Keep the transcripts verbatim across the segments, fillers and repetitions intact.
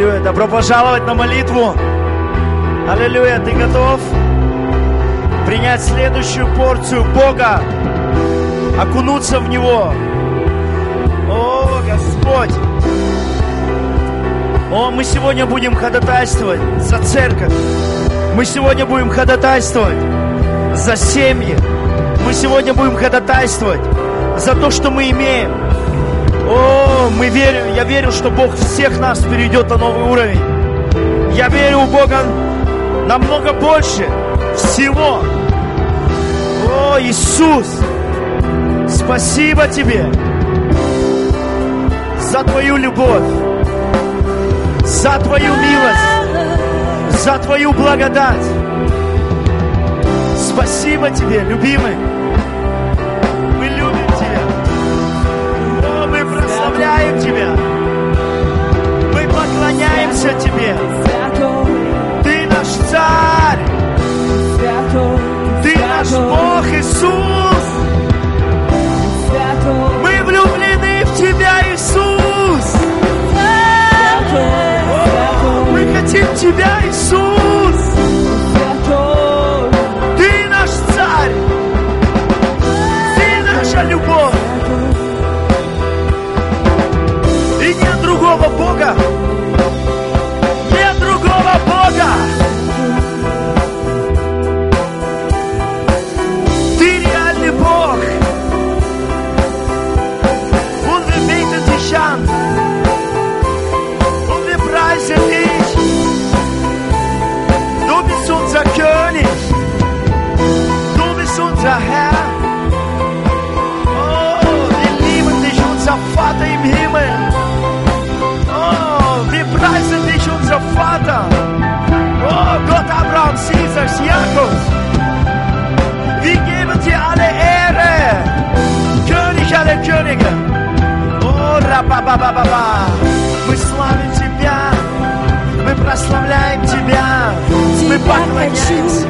Аллилуйя. Добро пожаловать на молитву. Аллилуйя. Ты готов принять следующую порцию Бога? Окунуться в Него? О, Господь! О, мы сегодня будем ходатайствовать за церковь. Мы сегодня будем ходатайствовать за семьи. Мы сегодня будем ходатайствовать за то, что мы имеем. О, мы верим, я верю, что Бог всех нас перейдет на новый уровень. Я верю у Бога намного больше всего. О, Иисус, спасибо Тебе за Твою любовь, за Твою милость, за Твою благодать. Спасибо Тебе, любимый. Мы любим Тебя. О, мы прославляем Тебя. Мы поклоняемся Тебе. Ты наш Царь. Ты наш Бог, Иисус. Мы влюблены в Тебя, Иисус. О, мы хотим Тебя, Иисус. Ты наш Царь. Ты наша любовь. И нет другого Бога. Нет другого Бога. Ты реальный Бог. Und wir beten dich an. Und wir preisen dich. Du bist unser König. Du bist unser Herr. Oh, wir lieben dich, unser Vater im Himmel. Oh, wir preisen dich, unser Vater. Oh, Gott Abrahams, Isaaks, Jakobs. Wir geben dir alle Ehre. König aller Könige. Oh, Rababababa. Мы славим Тебя. Мы прославляем Тебя. Мы поклоняемся.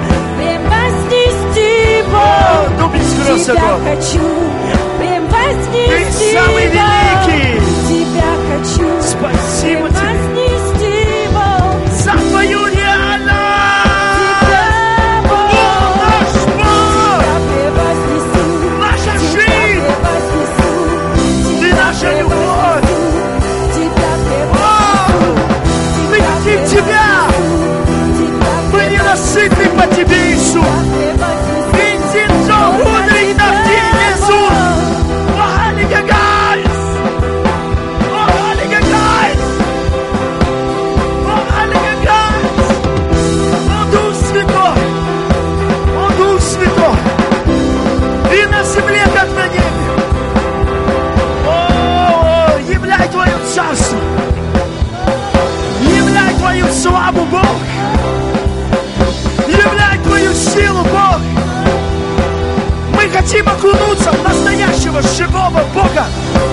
О, Du bist größer Gott. Ты самый великий. Спасибо Тебе за Твою реальность. О, наш Бог. Наша жизнь. Ты наша любовь. О, мы хотим Тебя. Мы ненасытны по Тебе, Иисус. Царство. Являй Твою славу, Бог. Являй Твою силу, Бог. Мы хотим окунуться в настоящего живого Бога.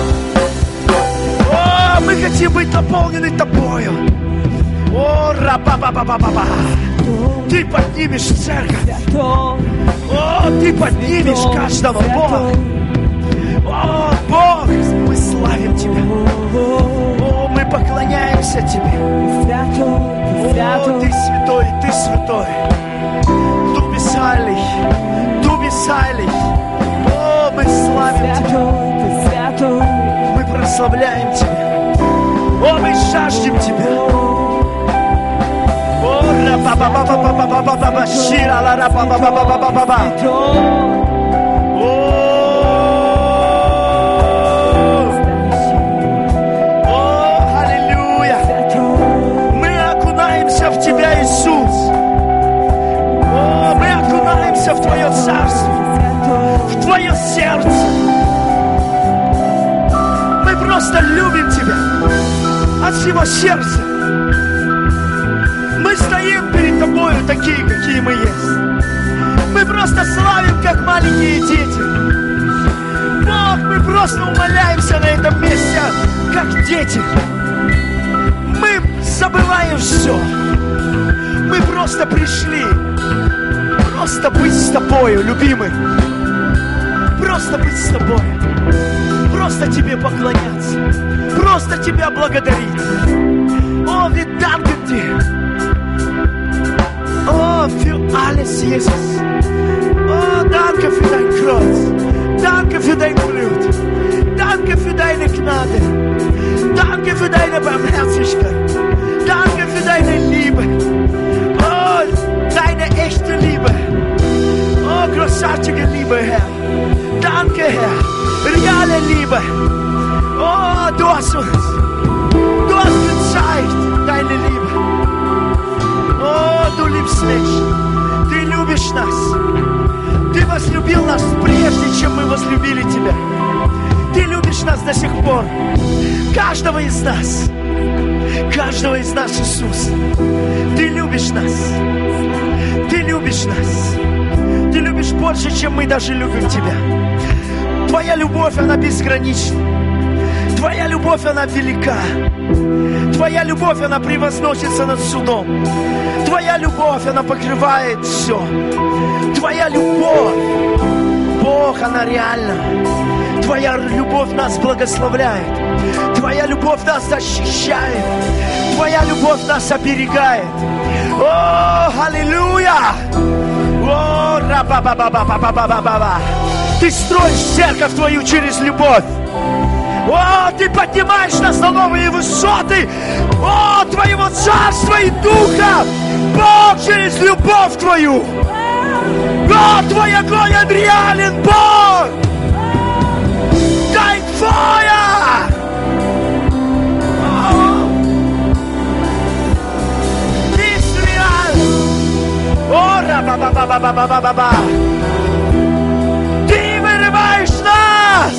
О, мы хотим быть наполнены Тобою. О, раба-ба-ба-ба-ба. Ты поднимешь церковь. О, Ты поднимешь каждого, Бог. О, Бог, мы славим Тебя. О, мы поклоняемся Тебе. О, Ты святой, Ты святой. Du bist heilig, Du bist heilig. О, мы славим Тебя. Мы прославляем Тебя. О, мы жаждем Тебя. О, ра-ба-ба-ба-ба-ба-ба-ба-ба-ба, шира-ла-ра-ба-ба-ба-ба-ба-ба-ба. В Тебя, Иисус. О, мы окунаемся в Твое Царство, в Твое сердце. Мы просто любим Тебя от всего сердца. Мы стоим перед Тобою такие, какие мы есть. Мы просто славим, как маленькие дети. Бог, мы просто умоляемся на этом месте, как дети. Мы забываем все. Мы просто пришли просто быть с Тобою, любимый. Просто быть с Тобой. Просто Тебе поклоняться. Просто Тебя благодарить. О, ведь Kreuz. Danke für dein Blut. Danke für deine Gnade. Danke für deine Barmherzigkeit. Danke für deine Liebe. Oh, deine echte Liebe. Oh, großartige Liebe, Herr. Danke, Herr. Reale Liebe. Oh, du hast uns. Du hast gezeigt deine Liebe. Oh, du liebst mich. Ты любишь нас. Ты возлюбил нас прежде, чем мы возлюбили Тебя. Ты любишь нас до сих пор. Каждого из нас. Каждого из нас, Иисус. Ты любишь нас. Ты любишь нас. Ты любишь больше, чем мы даже любим Тебя. Твоя любовь, она безгранична. Твоя любовь, она велика. Твоя любовь, она превозносится над судом. Твоя любовь, она покрывает все. Твоя любовь, Бог, она реальна. Твоя любовь нас благословляет. Твоя любовь нас защищает. Твоя любовь нас оберегает. О, аллилуйя! О, ра-ба-ба-ба-ба-ба-ба-ба-ба. Ты строишь церковь Твою через любовь. О, Ты поднимаешь нас на новые высоты. О, Твоего Царства и Духа. Бог, через любовь Твою. О, Твой огонь, он реален, Бог. Дай Твоя. О, Ты реален. О, ра-ба-ба-ба-ба-ба-ба-ба-ба. Ты вырываешь нас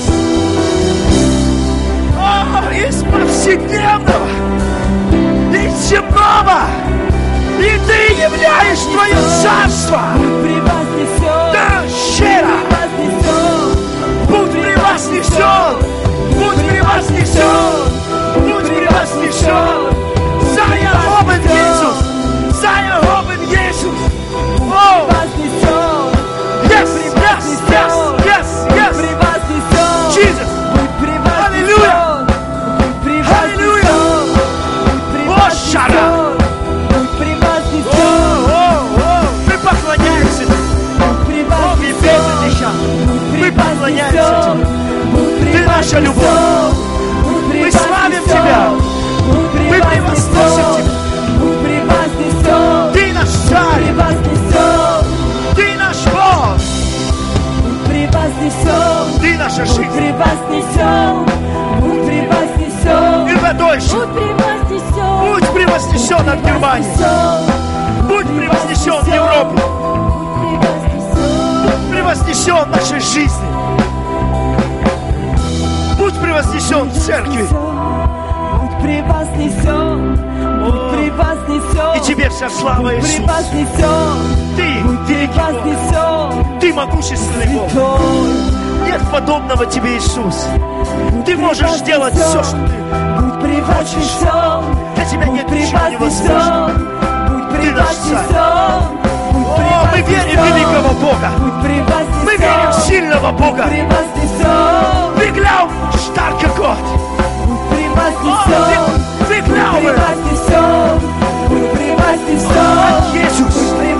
из повседневного, из земного, и Ты являешь Твое Царство. Да, щедро. Будь превознесен, будь превознесен, будь превознесен. Sei erhoben, Jesus, sei erhoben, Jesus. Oh, yes, yes, yes, yes, yes. Jesus, hallelujah. Мы поклоняемся Тебе. Ты наша любовь. Мы славим Тебя. Мы превозносим Тебя. Ты наш Царь. Ты наш Бог. Ты наша жизнь. И водойший. Будь превознесен от Германии. Будь превознесен в Европе. Превознесен в нашей жизни. Будь превознесен в церкви. Будь превознесен, будь превознесен. И Тебе вся слава, Иисус. Ты великий Бог. Ты могущественный Бог. Нет подобного Тебе, Иисус. Ты можешь сделать все, что Ты хочешь. Для Тебя нет ничего невозможного. Ты наш Царь. О, мы верим в великого Бога. Мы верим в сильного Бога. Выгляв старка Год. О, выгляв. Иисус.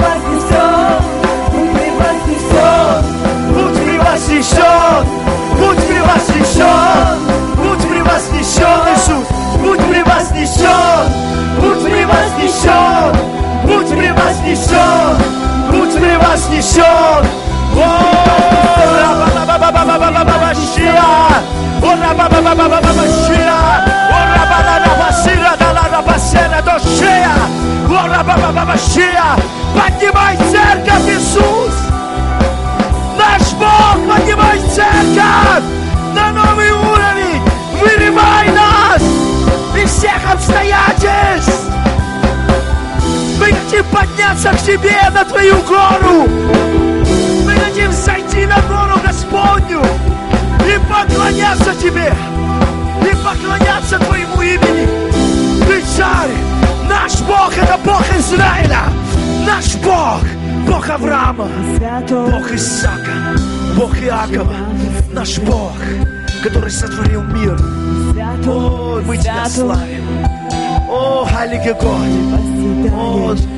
Будь превознесен. Будь превознесен. Будь превознесен, Иисус. Будь превознесен. Будь превознесен. Будь превознесен. Будь превознесен. О, раба-ба-ба-ба-ба-ба-ба-ба-ба-щия. О, раба-ба-ба-ба-ба-ба-щия. О, раба-ба-ба-ба-ба-щия. Да-ла-раба-сена до-щия. О, раба-ба-ба-ба-щия. Поднимай церковь, Иисус. Наш Бог, поднимай церковь на новый уровень. Вырывай нас из всех обстоятельств. Мы хотим подняться к Тебе на Твою гору. Мы хотим зайти на гору Господню и поклоняться Тебе. И поклоняться Твоему имени. Ты Царь. Наш Бог — это Бог Израиля. Наш Бог — Бог Авраама, Бог Исаака, Бог Иакова. Наш Бог, который сотворил мир. О, мы Тебя славим. О, Heilige Gott. О,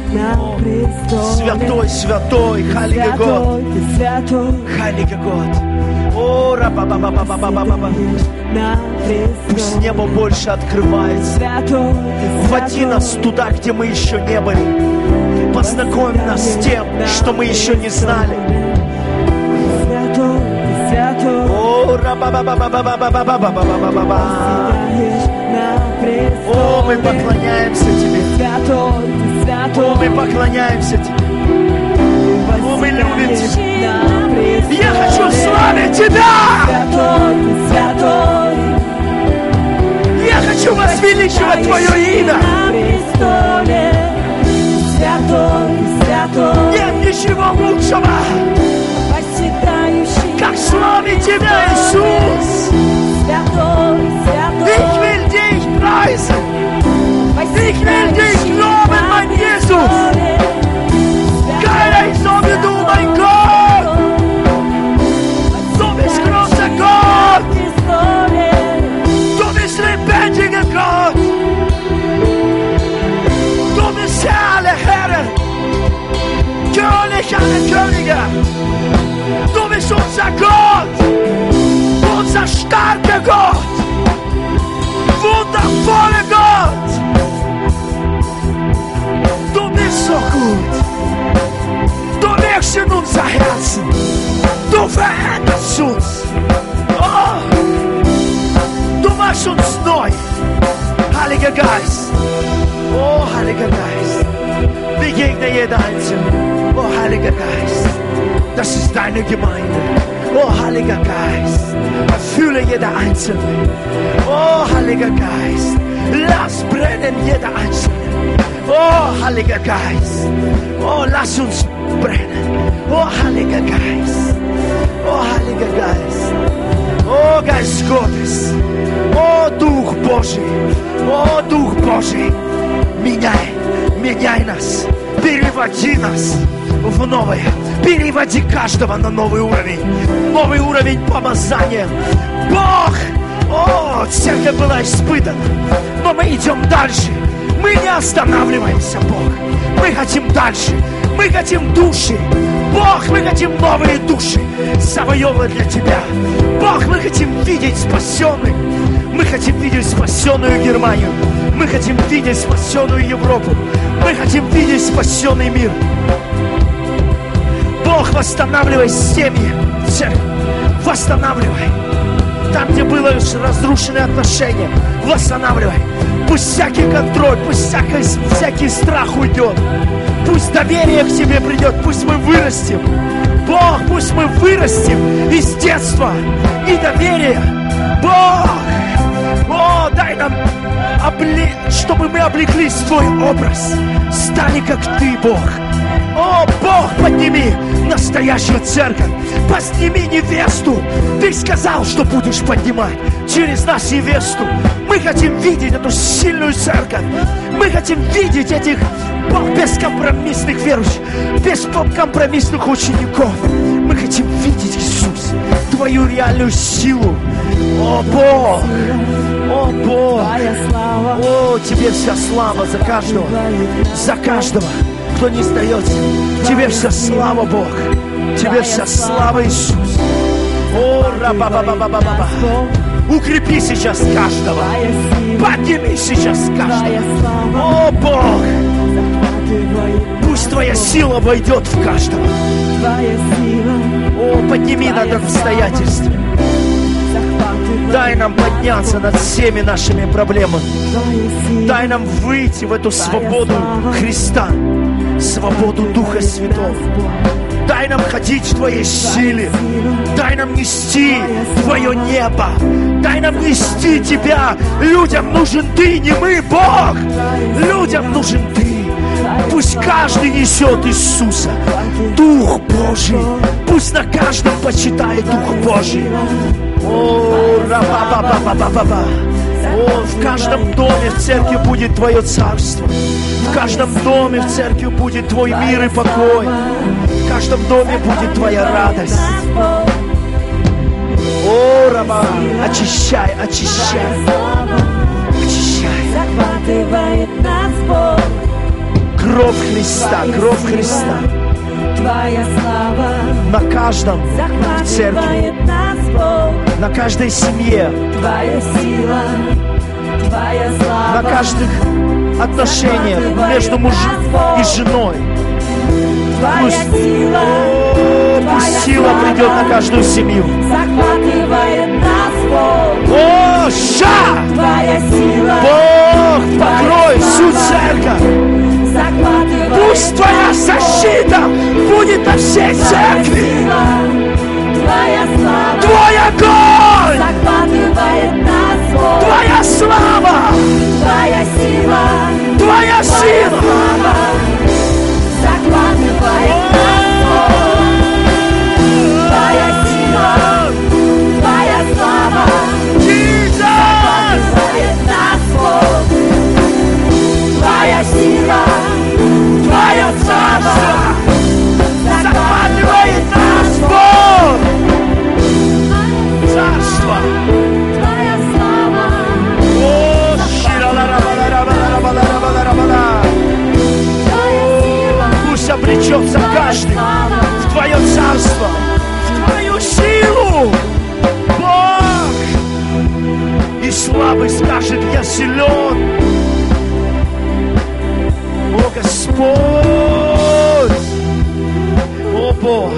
на престоле. Святой, святой, Халига Год. Святой, ты святой. Халига Год. О, раба-ба-ба-ба-ба-ба-ба-ба. На престоле. Пусть небо больше открывается. Святой, ты Вводи святой. нас туда, где мы еще не были. Познакомь нас с тем, что мы еще не знали. Святой, ты святой. О, раба-ба-ба-ба-ба-ба-ба-ба-ба-ба-ба-ба. На престоле. О, мы поклоняемся Тебе. Святой, ты святой. О, мы поклоняемся Тебе. О, мы любим Тебя. На престоле. Я хочу славить Тебя. Святой, ты святой. Я хочу возвеличивать Твое имя. На престоле. Святой, ты святой. Нет ничего лучшего, Восседающий как славить Тебя, Иисус. Святой, Ich святой. will dich preisen. Ich will dich loben, mein Jesus. Keiner ist so wie du, mein Gott. Du bist großer Gott. Du bist lebendiger Gott. Du bist Herr aller Herren. König aller Könige. Du bist unser Gott. Unser starker Gott. Wundervoller Gott. Du bist so gut. Du wirkst in unser Herzen. Du veränderst uns. Oh, du machst uns neu. Heiliger Geist. Oh, Heiliger Geist. Begegne jeder Einzelne. Oh, Heiliger Geist. Das ist deine Gemeinde. Oh, Heiliger Geist. Erfülle jeder Einzelne. Oh, Heiliger Geist. Lass brennen jeder Einzelne. Oh, Heiliger Geist. Oh, lass uns brennen. Oh, Heiliger Geist. Oh, Heiliger Geist. Oh, Geist Gottes. Oh, Дух Божий. О, Дух Божий. Меняй, меняй нас. Переводи нас в новое. Переводи каждого на новый уровень. Новый уровень помазания. Бог! О, церковь была испытана. Но мы идем дальше. Мы не останавливаемся, Бог. Мы хотим дальше. Мы хотим души. Бог, мы хотим новые души завоевывать для Тебя. Бог, мы хотим видеть спасенных. Мы хотим видеть спасенную Германию. Мы хотим видеть спасенную Европу. Мы хотим видеть спасенный мир. Бог, восстанавливай семьи, церковь. Восстанавливай. Там, где было разрушены отношения, восстанавливай. Пусть всякий контроль, пусть всякий, всякий страх уйдет. Пусть доверие к Тебе придет, пусть мы вырастем. Бог, пусть мы вырастем из детства и доверия. Бог, о, дай нам, обле... чтобы мы облеклись в Твой образ. Стали как Ты, Бог. О, Бог, подними настоящую церковь. Подними невесту. Ты сказал, что будешь поднимать через нас невесту. Мы хотим видеть эту сильную церковь. Мы хотим видеть этих бескомпромиссных верующих, бескомпромиссных учеников. Мы хотим видеть, Иисус, Твою реальную силу. О, Бог! О, Бог! О, Тебе вся слава за каждого, за каждого, кто не сдается. Тебе вся слава, Бог. Тебе вся слава, Иисус. О, раба-ба-ба-ба-ба-ба. Укрепи сейчас каждого. Подними сейчас каждого. О, Бог! Пусть Твоя сила войдет в каждого. О, подними над обстоятельствами. Дай нам подняться над всеми нашими проблемами. Дай нам выйти в эту свободу Христа, свободу Духа Святого. Дай нам ходить в Твоей силе. Дай нам нести Твое небо. Дай нам нести Тебя. Людям нужен Ты, не мы, Бог. Людям нужен Ты. Пусть каждый несет Иисуса. Дух Божий. Пусть на каждом почитает Дух Божий. О, раба-ба-ба-ба-ба-ба. О, в каждом доме в церкви будет Твое царство. В каждом доме в церкви будет Твой мир и покой. В каждом доме будет Твоя радость. О, раба, очищай, очищай. Очищай. Захватывает нас Бог. Кровь Кровь Христа, кровь Христа. Твоя слава На каждом в церкви, захватывает нас, Бог. на каждой семье, Твоя сила, Твоя слава. на каждых отношениях между мужем и женой. Твоя Пусть, сила, о, пусть сила придет на каждую семью. захватывает нас, Бог. О, ша! Твоя сила, Бог, покрой всю церковь. захватывает Пусть Твоя защита будет на всей церкви. сила, Твоя слава, Твой огонь, захватывает нас, Бог. Твоя слава, Твоя сила, Твоя Твоя сила. слава, захватывает нас, Бог. Твоя сила, Твоя слава, Jesus! захватывает нас, Бог. Твоя сила, Твое царство захватывает нас, Бог! Царство! Твоя слава, О, шираларабаларабаларабаларабаларабала. Твоя сила, Пусть обречется каждый в Твое царство, в Твою силу, Бог! И слабый скажет: я силен. О, Господь! О, Бог!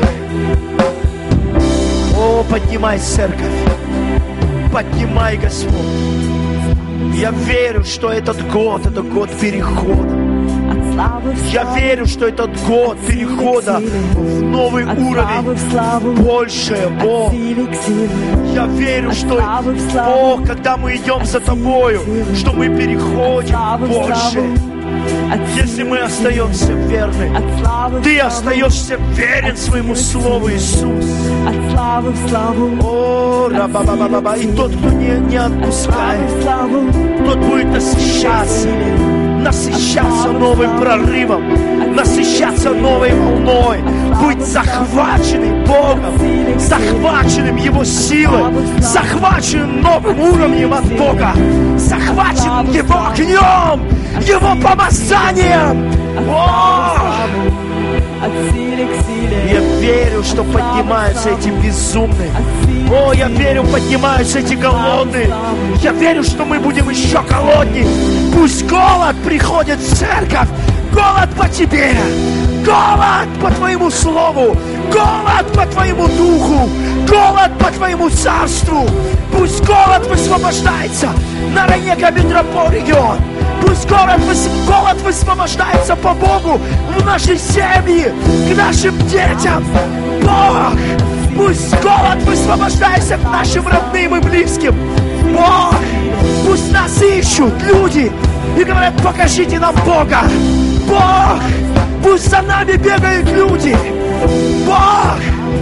О, поднимай церковь! Поднимай, Господь! Я верю, что этот год, это год перехода. от славы в Я славу, верю, что этот год перехода в новый от славы уровень, в славу, большее, от Бог. силы к силе. Я верю, От что, славы в славу. Бог, когда мы идем за Тобою, что мы переходим Славы в в славу, большее. от Если силы мы к силе. остаемся верны, От славы в Ты славу, остаешься верен своему Слову, Иисус. от славы в славу, О, раба-ба-ба-ба. И тот, кто не, не от славы отпускает, в славу, тот будет насыщаться, насыщаться новым прорывом, насыщаться новой волной, быть захваченным Богом, захваченным Его силой, захваченным новым уровнем от Бога, захваченным Его огнем, Его помазанием. О! от силы к силе. Я верю, что поднимаются эти безумные. О, я верю, поднимаются эти голодные. Я верю, что мы будем еще голоднее. Пусть голод приходит в церковь. Голод по Тебе. Голод по Твоему Слову. Голод по Твоему Духу. Голод по Твоему Царству. Пусть голод высвобождается на Ранека Метрополь регион. Пусть голод, голод высвобождается по Богу в наши семьи, к нашим детям. Бог, пусть голод высвобождается к нашим родным и близким. Бог, пусть нас ищут люди и говорят: покажите нам Бога. Бог, пусть за нами бегают люди. Бог,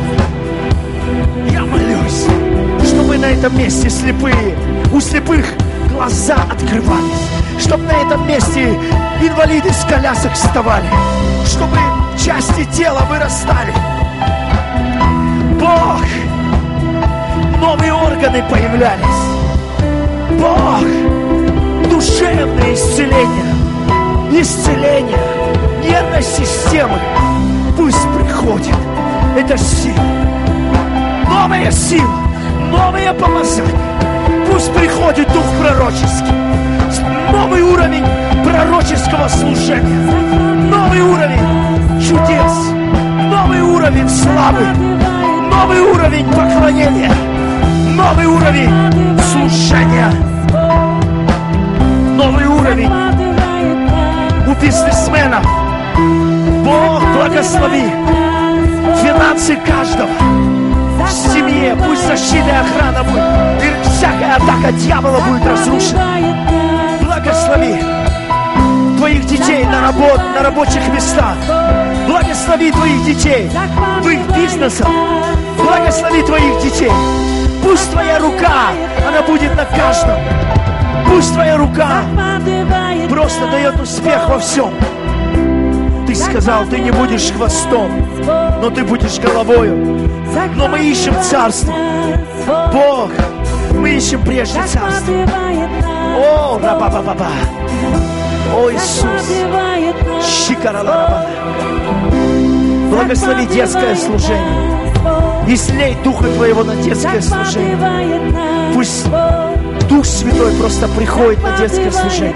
я молюсь, чтобы на этом месте слепые, у слепых глаза открывались, чтобы на этом месте инвалиды с колясок вставали, чтобы части тела вырастали. Бог, новые органы появлялись. Бог, душевное исцеление, исцеление нервной системы пусть приходит. Это сила, новая сила, новое помазание. Пусть приходит дух пророческий, новый уровень пророческого служения, новый уровень чудес, новый уровень славы, новый уровень поклонения, новый уровень служения, новый уровень у бизнесменов. Бог, благослови финансы каждого в семье. Пусть защита и охрана будет, и всякая атака дьявола будет разрушена. Благослови Твоих детей на, работ, на рабочих местах. Благослови Твоих детей в их бизнесах. Благослови Твоих детей. Пусть Твоя рука, она будет на каждом. Пусть Твоя рука просто дает успех во всем. Ты сказал, Ты не будешь хвостом, но Ты будешь головою. Но мы ищем царство. Бог, мы ищем прежде царство. О, раба-ба-ба-ба. О, Иисус. Щикаралараба. Благослови детское служение. Излей Духа Твоего на детское служение. Пусть Дух Святой просто приходит на детское служение.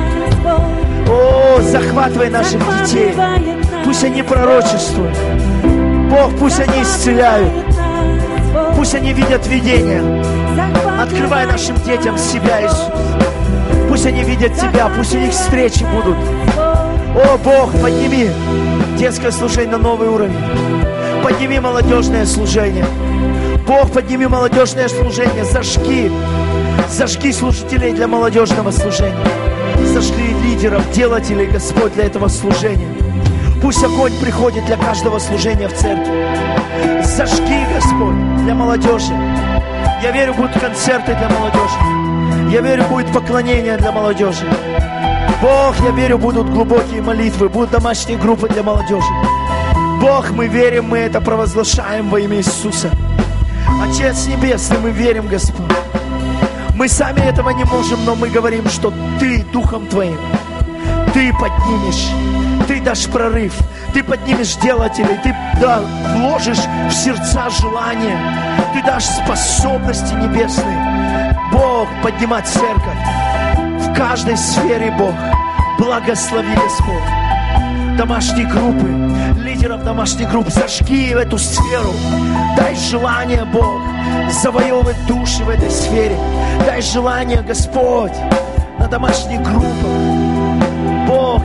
О, захватывай наших детей. Пусть они пророчествуют. Бог, пусть они исцеляют. Пусть они видят видение. Открывай нашим детям себя, Иисус. Пусть они видят Тебя, пусть у них встречи будут. О, Бог, подними детское служение на новый уровень. Подними молодежное служение. Бог, подними молодежное служение. Зажги. Зажги служителей для молодежного служения. Зажги лидеров, делателей, Господь, для этого служения. Пусть огонь приходит для каждого служения в церкви. Зажги, Господь, для молодежи. Я верю, будут концерты для молодежи. Я верю, будет поклонение для молодежи. Бог, я верю, будут глубокие молитвы, будут домашние группы для молодежи. Бог, мы верим, мы это провозглашаем во имя Иисуса. Отец Небесный, мы верим, Господь. Мы сами этого не можем, но мы говорим, что Ты Духом Твоим, Ты поднимешь, Ты дашь прорыв, Ты поднимешь делателей, Ты да, вложишь в сердца желания, Ты дашь способности небесные. Бог, поднимать церковь в каждой сфере, Бог. Благослови, Господь. Домашние группы, лидеров домашних групп, зажги в эту сферу. Дай желание, Бог, завоевывать души в этой сфере. Дай желание, Господь, на домашних группах. Бог,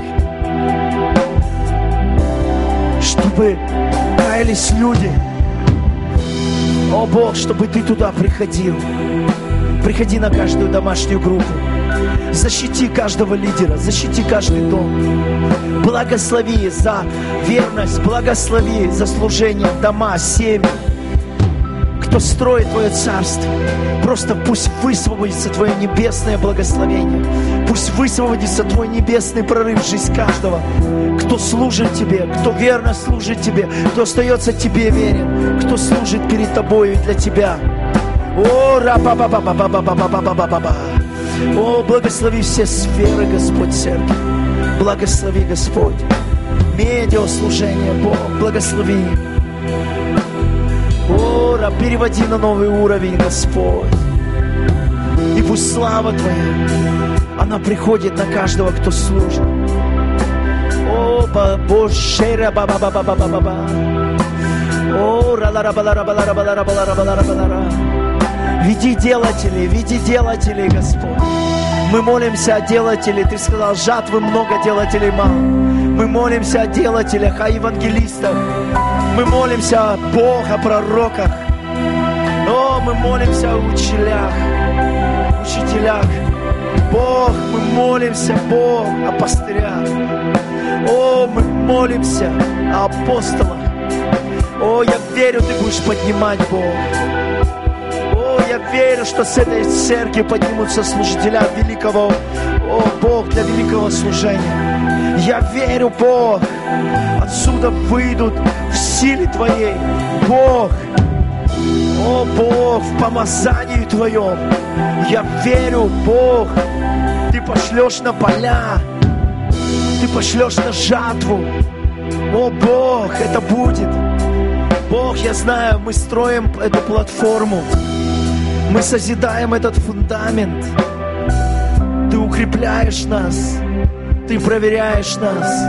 чтобы каялись люди. О, Бог, чтобы Ты туда приходил. Приходи на каждую домашнюю группу. Защити каждого лидера, защити каждый дом. Благослови за верность, благослови за служение, дома, семьи. Кто строит Твое царство, просто пусть высвободится Твое небесное благословение. Пусть высвободится Твой небесный прорыв в жизнь каждого. Кто служит Тебе, кто верно служит Тебе, кто остается Тебе верен, кто служит перед Тобою и для Тебя. О, ра-ба-ба-ба-ба-ба-ба-ба-ба-ба-ба-ба. О, благослови все сферы, Господь, церкви. Благослови, Господь. Медиаслужение, Бог, благослови. О, ра, переводи на новый уровень, Господь. И пусть слава Твоя, она приходит на каждого, кто служит. О, Боже, ра-ба-ба-ба-ба-ба-ба-ба-ба. О, ра-ла-ра-ба-ла-ра-ба-ла-ра-ба-ла-ра-ба-ла-ра-ба-ла-ра. Веди делателей, веди делателей, Господь. Мы молимся о делателей. Ты сказал, жатвы много, делателей мало. Мы молимся о делателях, о евангелистах. Мы молимся о Бог, о пророках. О, мы молимся о учителях, учителях. Бог, мы молимся, Бог, о пастырях. О, мы молимся о апостолах. О, я верю, Ты будешь поднимать, Бог. Я верю, что с этой церкви поднимутся служителя великого, о, Бог, для великого служения. Я верю, Бог, отсюда выйдут в силе Твоей, Бог, о, Бог, в помазании Твоем. Я верю, Бог, Ты пошлешь на поля, Ты пошлешь на жатву. О, Бог, это будет. Бог, я знаю, мы строим эту платформу. Мы созидаем этот фундамент. Ты укрепляешь нас. Ты проверяешь нас.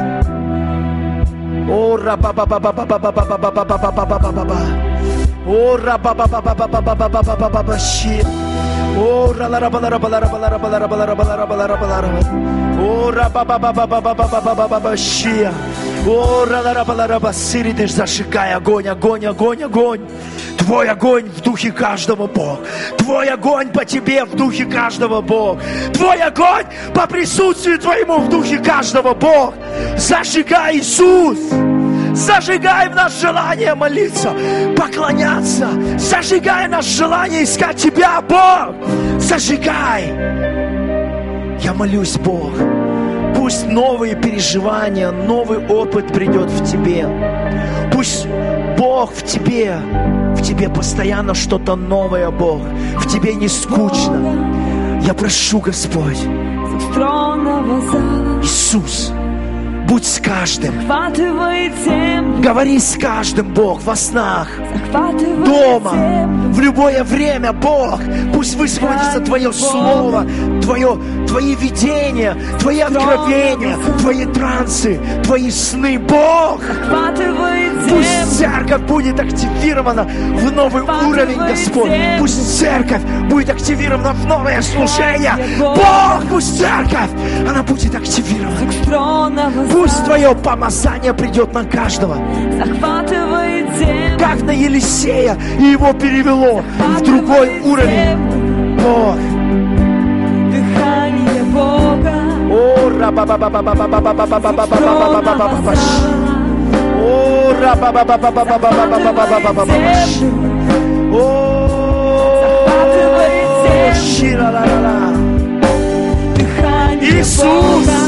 О, ра-ба-ба-ба-ба-ба-ба-ба-ба-ба-ба-ба-ба-ба-ба. О, ра-ба-ба-ба-ба-ба-ба-ба-ба-ба-ба-ба-ба. О, ра-ла-ра-ба-ла-ра-ба-ла-ра-ба-ла-ра-ба-ла-ра-ба-ла-ра-ба-ла-ра-ба-ла-ра-ба-ла-ра-ба-ла-ра-ба-ла-ра-ба. О, ра-ба-ба-ба-ба-ба-ба-ба-ба-ба-ба-ба-ба. О, ра-ла-ра-ба-ла-ра-ба-ла-ра-ба-ла-ра-ба-ла-ра-ба. Зажигай огонь, огонь, огонь, огонь. Твой огонь в духе каждого, Бог. Твой огонь по Тебе в духе каждого, Бог. Твой огонь по присутствию Твоему в духе каждого, Бог. Зажигай, Иисус. Зажигай в нас желание молиться, поклоняться. Зажигай наше желание искать Тебя, Бог. Зажигай. Я молюсь, Бог. Пусть новые переживания, новый опыт придет в Тебе. Пусть, Бог, в Тебе, в Тебе постоянно что-то новое, Бог. В Тебе не скучно. Я прошу, Господь, тронного зала. Иисус, будь с каждым. Захватывает землю. Говори с каждым, Бог, во снах, Захватывает дома, землю. в любое время, Бог. Пусть высвободится Твое Слово, Твое, Твои видения, Твои откровения, Твои трансы, Твои сны, Бог. Захватывает Пусть землю. церковь будет активирована в новый уровень, Господь. Пусть церковь будет активирована в новое служение. Бог, пусть церковь, она будет активирована. Тронного Пусть зала. Твое помазание придет на каждого. Захватывает землю. Как на Елисея, и его перевело в другой уровень. Бог. Дыхание Бога. О, ра-ба-ба-ба-ба-ба-ба-ба-ба-ба-ба-ба-ба-ба-ба-ба-ба-ба. О, ра-ба-ба-ба-ба-ба-ба-ба-ба-ба-ба-ба-ба-ба. О, щи-ла-ла-ла-ла. Дыхание Иисус, Бога.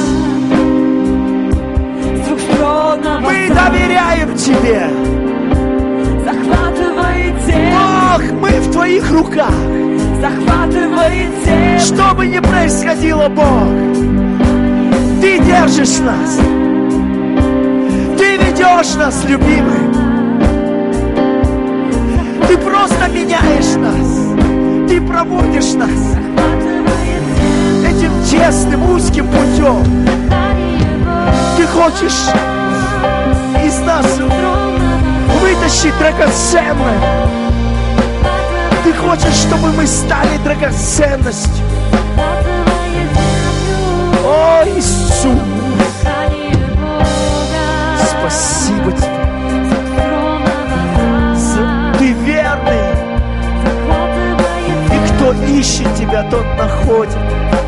Звук тронного мы зала. доверяем Тебе. Захватывает землю. Бог, мы в Твоих руках. Захватывает землю. Что бы ни происходило, Бог, Ты держишь нас. Ты ведешь нас, любимый. Ты просто меняешь нас. Ты проводишь нас этим тесным, узким путем. Ты хочешь из нас вытащить драгоценное. Ты хочешь, чтобы мы стали драгоценностью. О, Иисус, спасибо Тебе. Ты верный. И кто ищет Тебя, тот находит.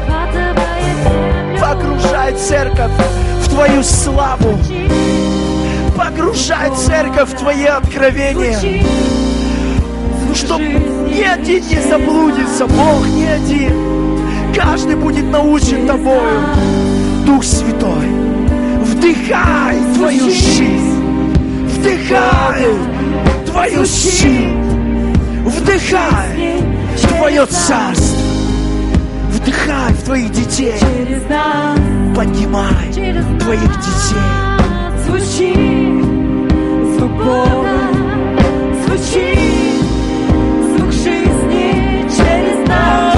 Погружай церковь в Твою славу. Погружай церковь в Твои откровения. Чтоб ни один не заблудится, Бог, ни один. Каждый будет научен Тобою. Дух Святой, вдыхай Твою жизнь. Вдыхай Твою силу. Вдыхай в Твое царство. Вдыхай в Твоих детей. Через нас. Поднимай Твоих детей. Звучит звук Бога. Звучит звук жизни через нас.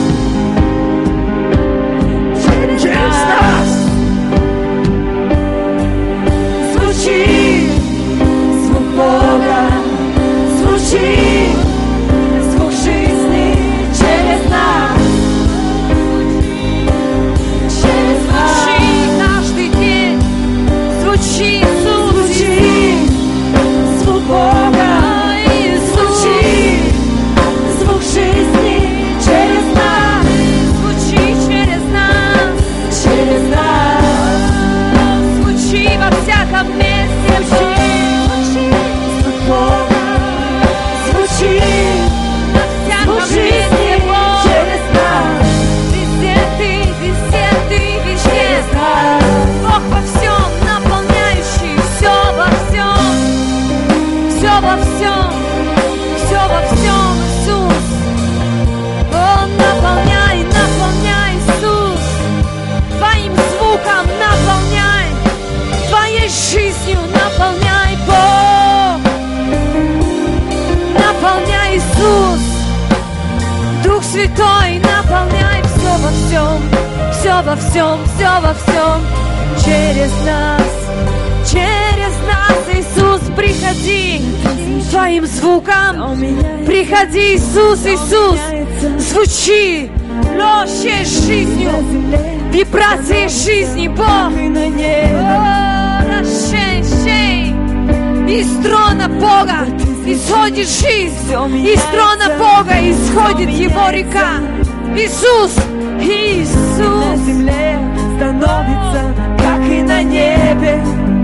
Через, Через нас. нас. Звучит звук Бога. Звучит звук жизни через нас. Через нас. Звучит каждый день, звучит Иисус, Звучит звук Бога. Звучит звук жизни через нас. звучит через нас, Через нас. звучи во всяком месте, звучи Звук Бога. Звучит во всяком звук жизни месте, Бог. через нас. Везде Ты, везде Ты, везде Через нас. Бог во всем, наполняющий все во всем, все во всем, все во всем, Иисус. О, наполняй, наполняй, Иисус, Твоим звуком наполняй, Твоей жизнью наполняй, Бог. Наполняй, Иисус, Дух Святой, наполняй все во всем, все во всем, все во всем, через нас, через нас, Иисус, приходи Твоим звуком, приходи, Иисус, Иисус, звучи, лощей жизнью, вибрации жизни, Бог. И на небе. О, рашей, шей. Из трона Бога исходит жизнь, из трона Бога исходит Его река. Иисус, На Иисус, земле становится, как и на небе.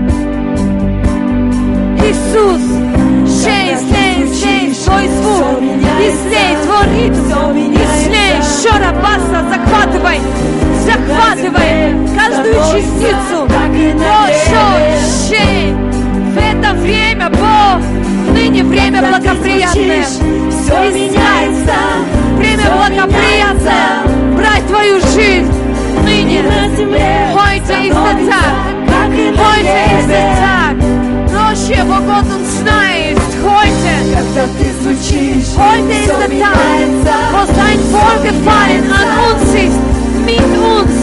Иисус, шей, слей, слей, свой звук, и слей твой ритм, и слей, шорабаса, захватывай, захватывай каждую частицу, о, шо, шей. В это время, Бог, ныне время благоприятное, Все меняется. время всё благоприятное, меняется. брать твою жизнь, ныне сегодня, heute ist der Tag, heute ist der Tag. Ночью Бог, Он знает, heute, heute ist der Tag, wo sein Wohlgefallen an uns ist, mit uns.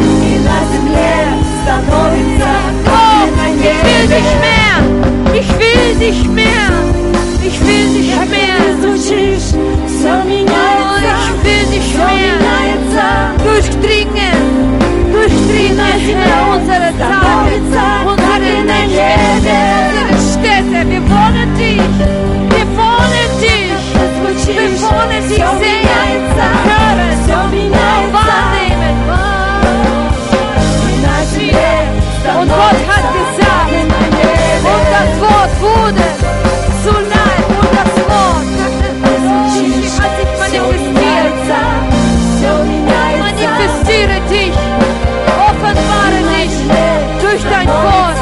Oh, ich will dich mehr, ich will dich mehr, ich will dich mehr. Oh, ich will dich mehr. Durchdringen, durchdringen, Herr, unsere Tage, unsere Nächte, unsere Städte. Wir wollen dich, wir wollen dich, wir wollen dich sehen, hören, wahrnehmen. Und Gott hat gesagt, und das Wort wurde zu Leib, und das Wort hat sich manifestiert. Manifestiere dich, offenbare dich durch dein Wort.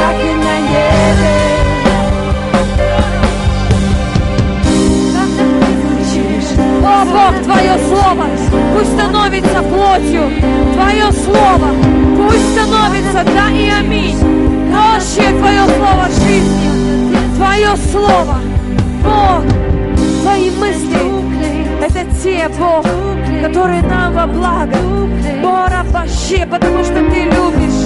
О, Бог, Твое Слово пусть становится плотью, Твое Слово пусть становится да и аминь. Вообще Твое Слово жизни, Твое Слово, Бог, Твои мысли, это те, Бог, которые нам во благо. Бора вообще, потому что Ты любишь.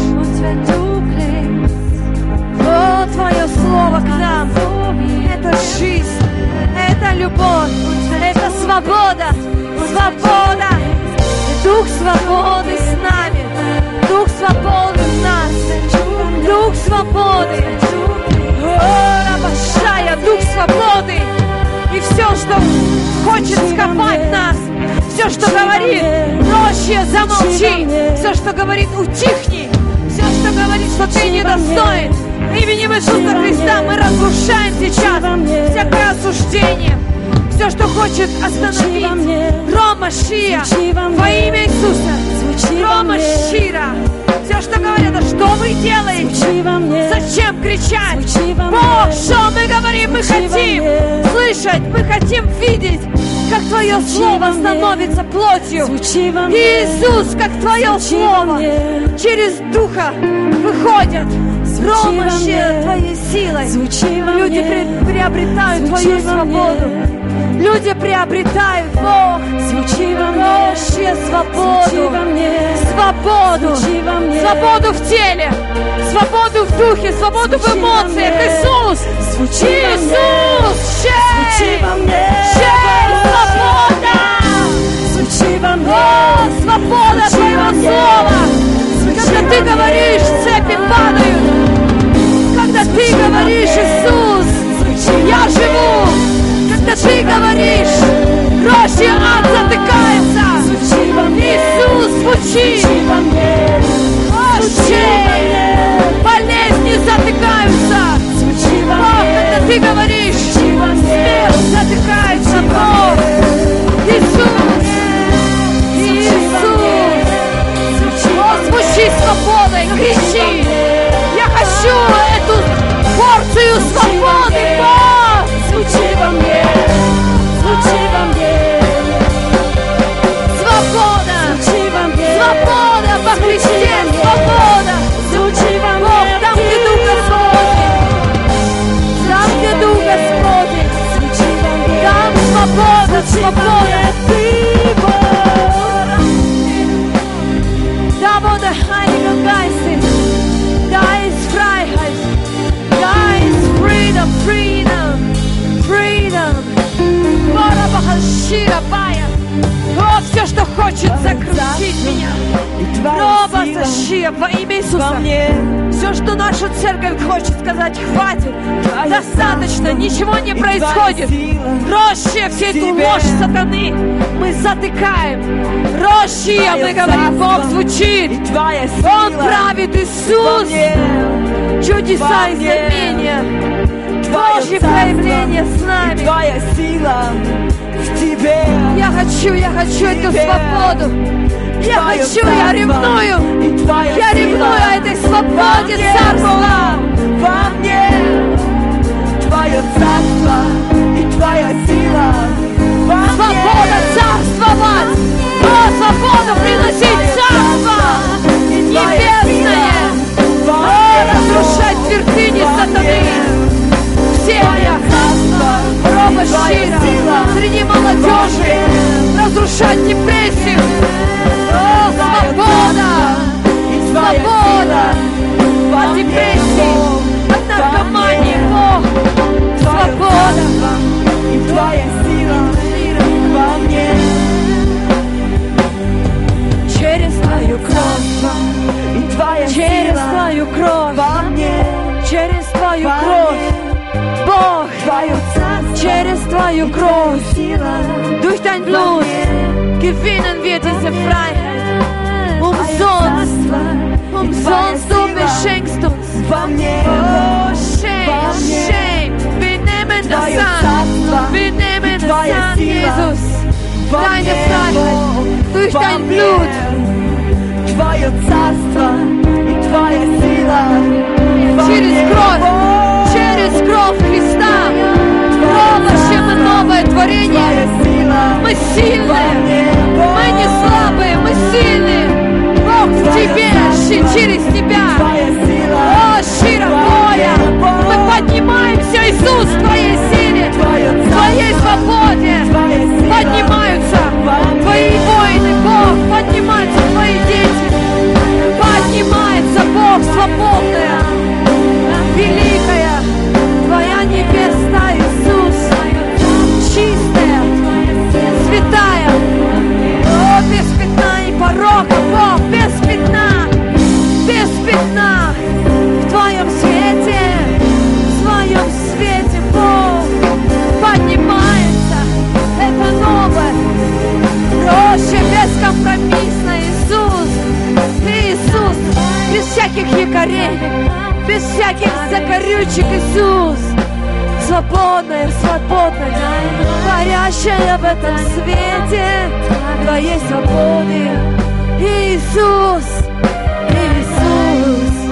О, Твое Слово к нам, это жизнь, это любовь, это свобода, свобода. Дух свободы с нами, Дух свободы в нас, Дух свободы. О, Рабашая, Дух свободы. И все, что хочет сковать нас, все, что говорит, ночью замолчи, все, что говорит, утихни, все, что говорит, что ты недостоин. Именем Иисуса Христа мы разрушаем сейчас всякое осуждение, все, что хочет остановить. Рома Шия, во имя Иисуса, Рома Шира. Все, что говорят, а что вы делаете? Зачем кричать? Бог, что мы говорим? Мы хотим слышать, мы хотим видеть, как Твое Слово становится плотью. Иисус, как Твое Слово через Духа выходят. Рома Шия, Твоей силой люди приобретают Твою свободу. Люди приобретают, Бог, вообще свободу, свободу, свободу в теле, свободу в духе, свободу в эмоциях. Иисус, Иисус, шей, шей, свобода, о, свобода Твоего Слова. Когда Ты говоришь, цепи падают. Когда Ты говоришь, Иисус, я живу. Когда Ты говоришь, рожья ад затыкается. Иисус, звучи. Болезни затыкаются. Бог, когда Ты говоришь, смерть затыкается. Бог, Иисус, Иисус. О, звучи свободой, кричи. Я хочу эту порцию свободы, Бог. Звучи во мне, звучи во мне. Свобода, звучи во мне. Свобода во Христе, свобода. Звучи во мне. Бог, там, где Дух Господень, там, где Дух Господень, звучи во мне. Там свобода, свобода. Da, wo der Heilige Geist ist, da ist Freiheit, da ist Freedom, Freedom, Freedom. О, все, что хочет закрутить меня. Роба Сашия, во имя Иисуса. Все, что наша церковь хочет сказать, хватит, достаточно, ничего не происходит. Роще все эту ложь сатаны мы затыкаем. Рощия, мы говорим, Бог звучит. Он правит, Иисус. Чудеса и знамения, Божье проявление с нами. Я хочу, я хочу эту свободу. Я хочу, я ревную. Я ревную о этой свободе царства. Во мне Твое царство и Твоя сила. Свобода царствовать. О, свободу приносить царство. дышать депрессию. О, свобода! Свобода! От депрессии, от наркомании, Бог! Свобода! И Твоя сила во мне. Через Твою кровь, И Твоя через сила Твою кровь, во мне. через Твою Во кровь, мне. Бог, Твое царство, через Твою kровь, сила durch dein Blut gewinnen wir diese Freiheit. Umsonst, umsonst du beschenkst uns. во мне. Oh, shame, shame, wir nehmen das an, wir nehmen das an, Jesus. Deine Freiheit, durch dein Blut. Твое царство и Твоя сила во Через мне. кровь, через кровь Христа. Вообще мы новое творение. Твоя сила Мы сильные, мы не слабые, мы сильные. Бог в Тебе, щи- через Тебя. Твоя сила О, широкое. Мы поднимаемся, Иисус, в Твоей силе, в Твоей свободе. Поднимаются Твои воины, Бог, поднимаются Твои дети. Поднимается Бог, свободная, великая, Твоя невеста, Иисус, чистая, святая, о, без пятна и порока, Бог, без пятна, без пятна, в Твоем свете, в Твоем свете, Бог, поднимается, это новое, проще, бескомпромиссно, Иисус, Иисус, без всяких якорей, без всяких закорючек, Иисус, свободная, свободная, парящая в этом свете Твоей свободы, Иисус, Иисус,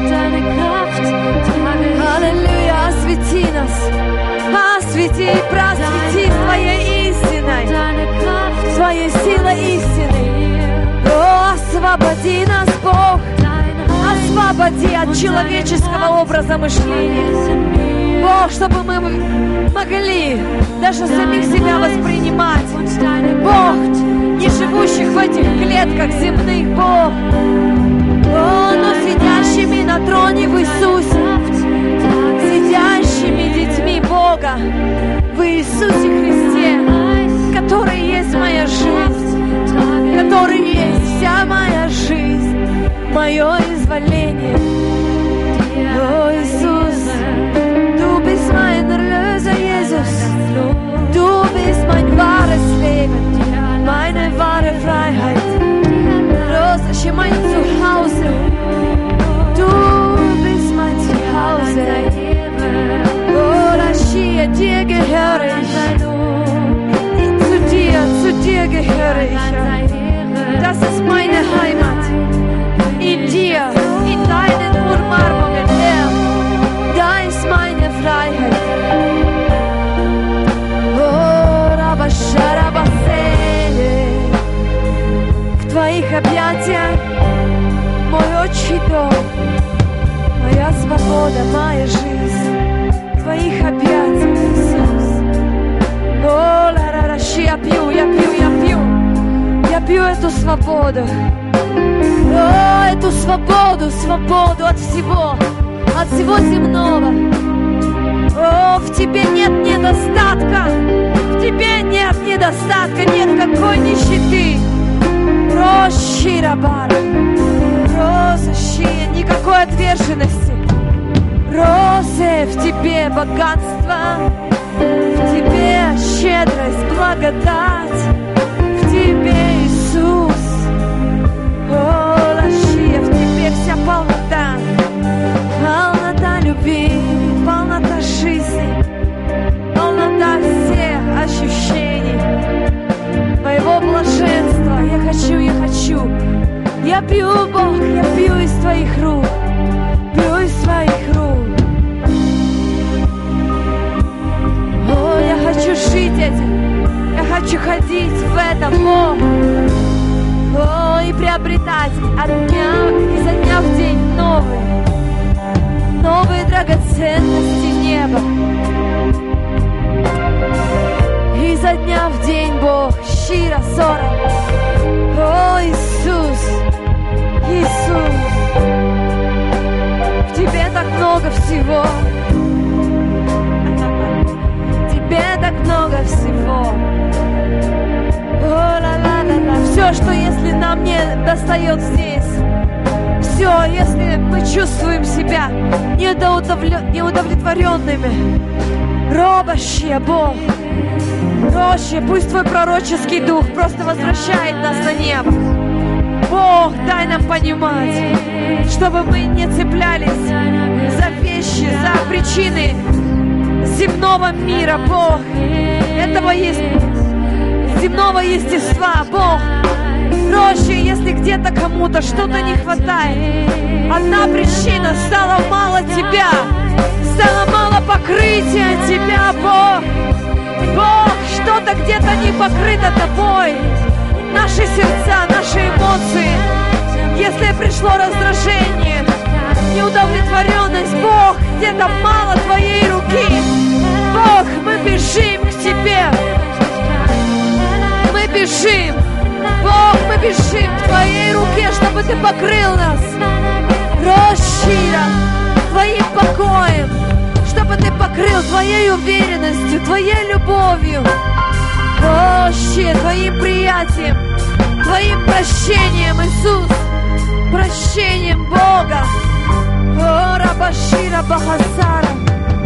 аллилуйя, освети нас, освети и просвети Твоей истиной, Твоей силой истины, о, освободи нас, Бог, освободи от человеческого образа мышления. Бог, чтобы мы могли даже самих себя воспринимать. Бог, не живущих в этих клетках земных, Бог, о, но сидящими на троне в Иисусе, сидящими детьми Бога в Иисусе Христе, который есть моя жизнь, который есть вся моя жизнь, мое изволение. О, Иисус, du bist mein Erlöser, Jesus. Du bist mein wahres Leben, meine wahre Freiheit. Große mein Zuhause. Du bist mein Zuhause. Oh, Raschia, dir gehöre ich. Zu dir, zu dir gehöre ich. Das ist meine Heimat. In dir, in deinen Umarmungen, Herr, da ist meine Freiheit. О, Рабашарабасе, в Твоих объятиях мой отчий дом, моя свобода, моя жизнь, в Твоих объятиях, Иисус. О, Ларараши, я пью, я пью, я пью, я пью эту свободу. О, эту свободу, свободу от всего, от всего земного. О, в Тебе нет недостатка, в Тебе нет недостатка, нет какой нищеты. Рощира бара, розащия, никакой отверженности. Розе, в Тебе богатство, в Тебе щедрость, благодать, в Тебе Иисус. О, Рощия, в Тебе вся полнота, полнота любви, полнота жизни, полнота всех ощущений, моего блаженства. Я хочу, я хочу, я пью, Бог, я пью из Твоих рук, пью из Твоих рук. О, я хочу жить этим, я хочу ходить в этом, Бог. О, и приобретать от дня, изо дня в день новые, новые драгоценности неба. Изо дня в день, Бог, Шира Сора. О, Иисус, Иисус, в Тебе так много всего. В Тебе так много всего. О, ла-ла-ла-ла. Все, что если нам не достает здесь, все, если мы чувствуем себя неудовлетворенными, робощие, Бог, Рощи, пусть Твой пророческий дух просто возвращает нас на небо. Бог, дай нам понимать, чтобы мы не цеплялись за вещи, за причины земного мира, Бог. Этого есть земного естества, Бог. Рощи, если где-то кому-то что-то не хватает, одна причина — стало мало Тебя, стало мало покрытия Тебя, Бог. Бог, что-то где-то не покрыто Тобой. Наши сердца, наши эмоции. Если пришло раздражение, неудовлетворенность, Бог, где-то мало Твоей руки. Бог, мы бежим к Тебе. Мы бежим. Бог, мы бежим к Твоей руке, чтобы Ты покрыл нас. Рощира, Твоим покоем, чтобы Ты покрыл Твоей уверенностью, Твоей любовью, Рощи, Твоим приятием, Твоим прощением, Иисус, прощением Бога. О, Рабашира Бахасара,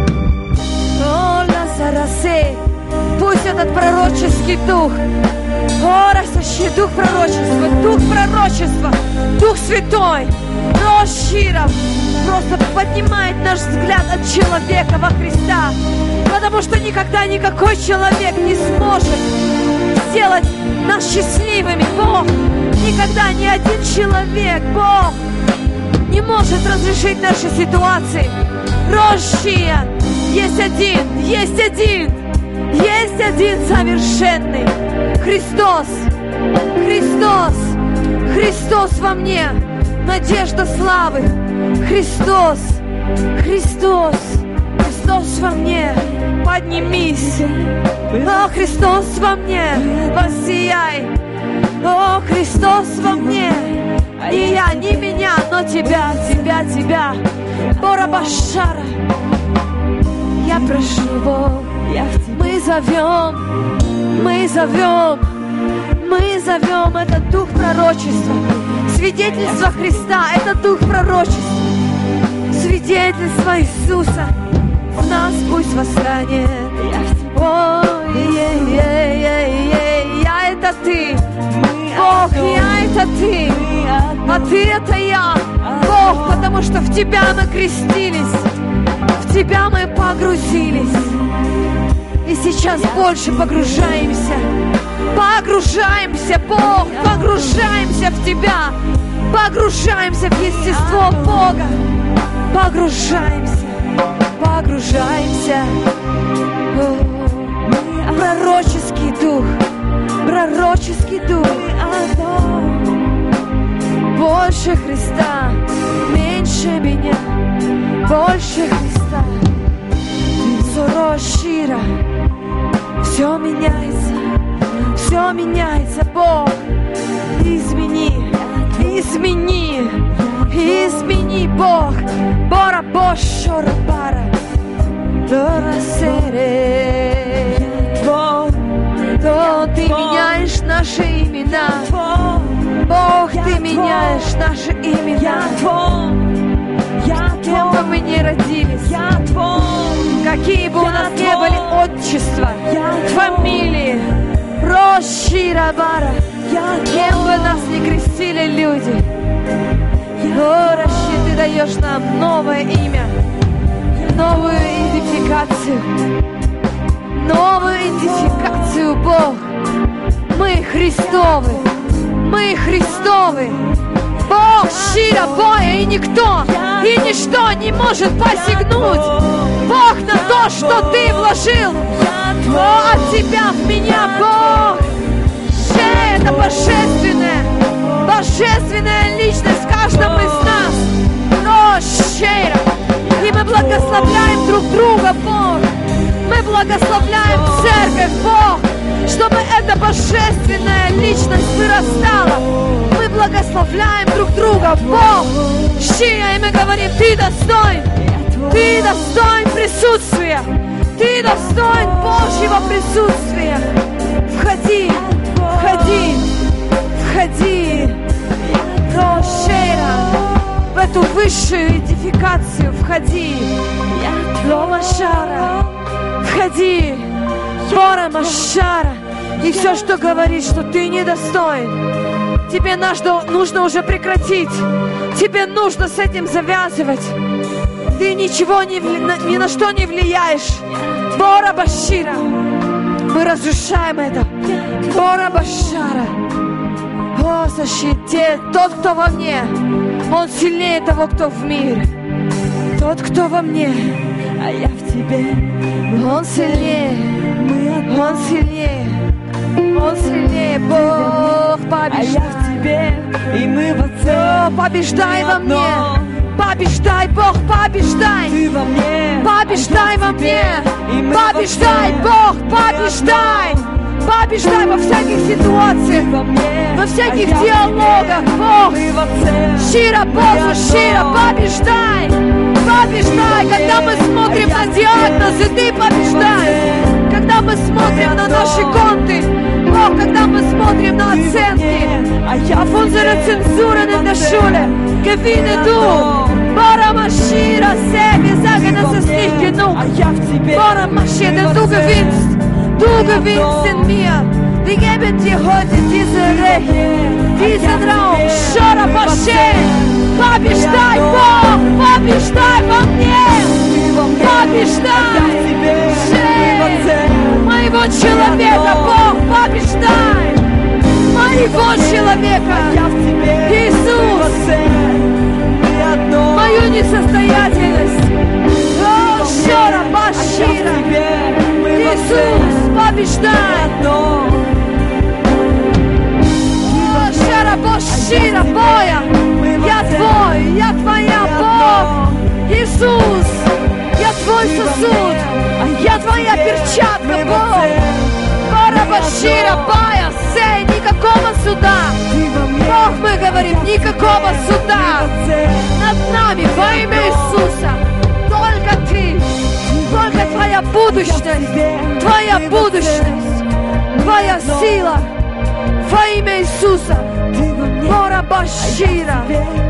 о, Лазарасе, пусть этот пророческий дух, о, растущий дух пророчества, дух пророчества, Дух Святой, Рощира, просто поднимает наш взгляд от человека во Христа, потому что никогда никакой человек не сможет сделать нас счастливыми, Бог. Никогда ни один человек, Бог, не может разрешить наши ситуации. Рощия, есть один, есть один, есть один совершенный. Христос, Христос, Христос во мне, надежда славы. Христос, Христос, Христос во мне, поднимись. О, Христос во мне, воссияй. О, Христос во мне, не я, не меня, но Тебя, Тебя, Тебя. Борабашара, я прошу, Бог, мы зовем, мы зовем, мы зовем этот дух пророчества. Свидетельство Христа — это дух пророчества. Свидетельство Иисуса в нас пусть восстанет. Ой, ей, ей, ей, ей, я — это Ты, Бог, я — это Ты, а Ты — это я, Бог, потому что в Тебя мы крестились, в Тебя мы погрузились. И сейчас больше погружаемся, погружаемся, Бог, погружаемся в Тебя, погружаемся в естество Бога, погружаемся, погружаемся. О, пророческий дух, пророческий дух. Больше Христа, меньше меня, больше Христа. Сорошира, все меняется, все меняется, Бог. Измени, измени, измени, Бог. Бора бошора бара, дора сере. Бог, Ты меняешь наши имена. Бог, Ты меняешь наши имена. Кем бы мы ни родились, какие бы у нас не были отчества, фамилии, Рощира Бара, кем бы нас ни крестили люди, о, Рощи, Ты даешь нам новое имя, новую идентификацию, новую идентификацию, Бог. Мы Христовы, мы Христовы. Бог, Шира, Боя, и никто, и ничто не может посягнуть, Бог, на то, что Ты вложил, о, от Тебя в меня, Бог. Ше, это божественная, божественная личность в каждом из нас. О, Шира, и мы благословляем друг друга, Бог. Мы благословляем церковь, Бог. чтобы эта божественная личность вырастала. Мы благословляем друг друга. Бог, Шия, и мы говорим, Ты достоин, Ты достоин присутствия, Ты достоин Божьего присутствия. Входи, входи, входи, Рошера, в эту высшую идентификацию входи. Ломашара, входи, Бора Машара. И все, что говорит, что ты недостоин, тебе нужно уже прекратить. Тебе нужно с этим завязывать. Ты ничего не, ни на что не влияешь. Бора Башира. Мы разрушаем это. Бора Башара. О, защите. Тот, кто во мне, он сильнее того, кто в мире. Тот, кто во мне, а я в тебе. Он сильнее. Он сильнее. Он сильнее. Бог побеждай. А я в тебе. И мы в Отце. О, побеждай во мне. Побеждай, Бог, побеждай! Ты во мне, побеждай во мне! Побеждай, Бог, побеждай! Побеждай во всяких ситуациях, во всяких диалогах, Бог! Щиро, Богу, щиро, побеждай! Побеждай! Когда мы смотрим на диагнозы, Ты побеждаешь! Когда мы смотрим на наши конты, Бог, когда мы смотрим на оценки, auf unsere Zensuren in der Schule, gewinne du! Bora Mashira, wir sagen, es ist nicht genug. Bora Mashira, denn du gewinnst. Du gewinnst in mir. Wir geben dir heute diese Recht, diesen Raum. Shara Bashem. Побеждай, Бог, побеждай во мне. Побеждай. Моего человека, Бог, побеждай. Моего человека. Иисус. Мою несостоятельность. О, Шора Башира. Иисус, побеждай. О, Шора Башира, Боя. Я твой, я твоя, Бог. Иисус, я твой сосуд. Я твоя перчатка, Бог. Бора Башира, Боя. Сей, никакого суда. Бог, мы говорим, никакого суда над нами во имя Иисуса. Только Ты, только Твоя будущность, Твоя будущность, Твоя сила во имя Иисуса. Бора Башира.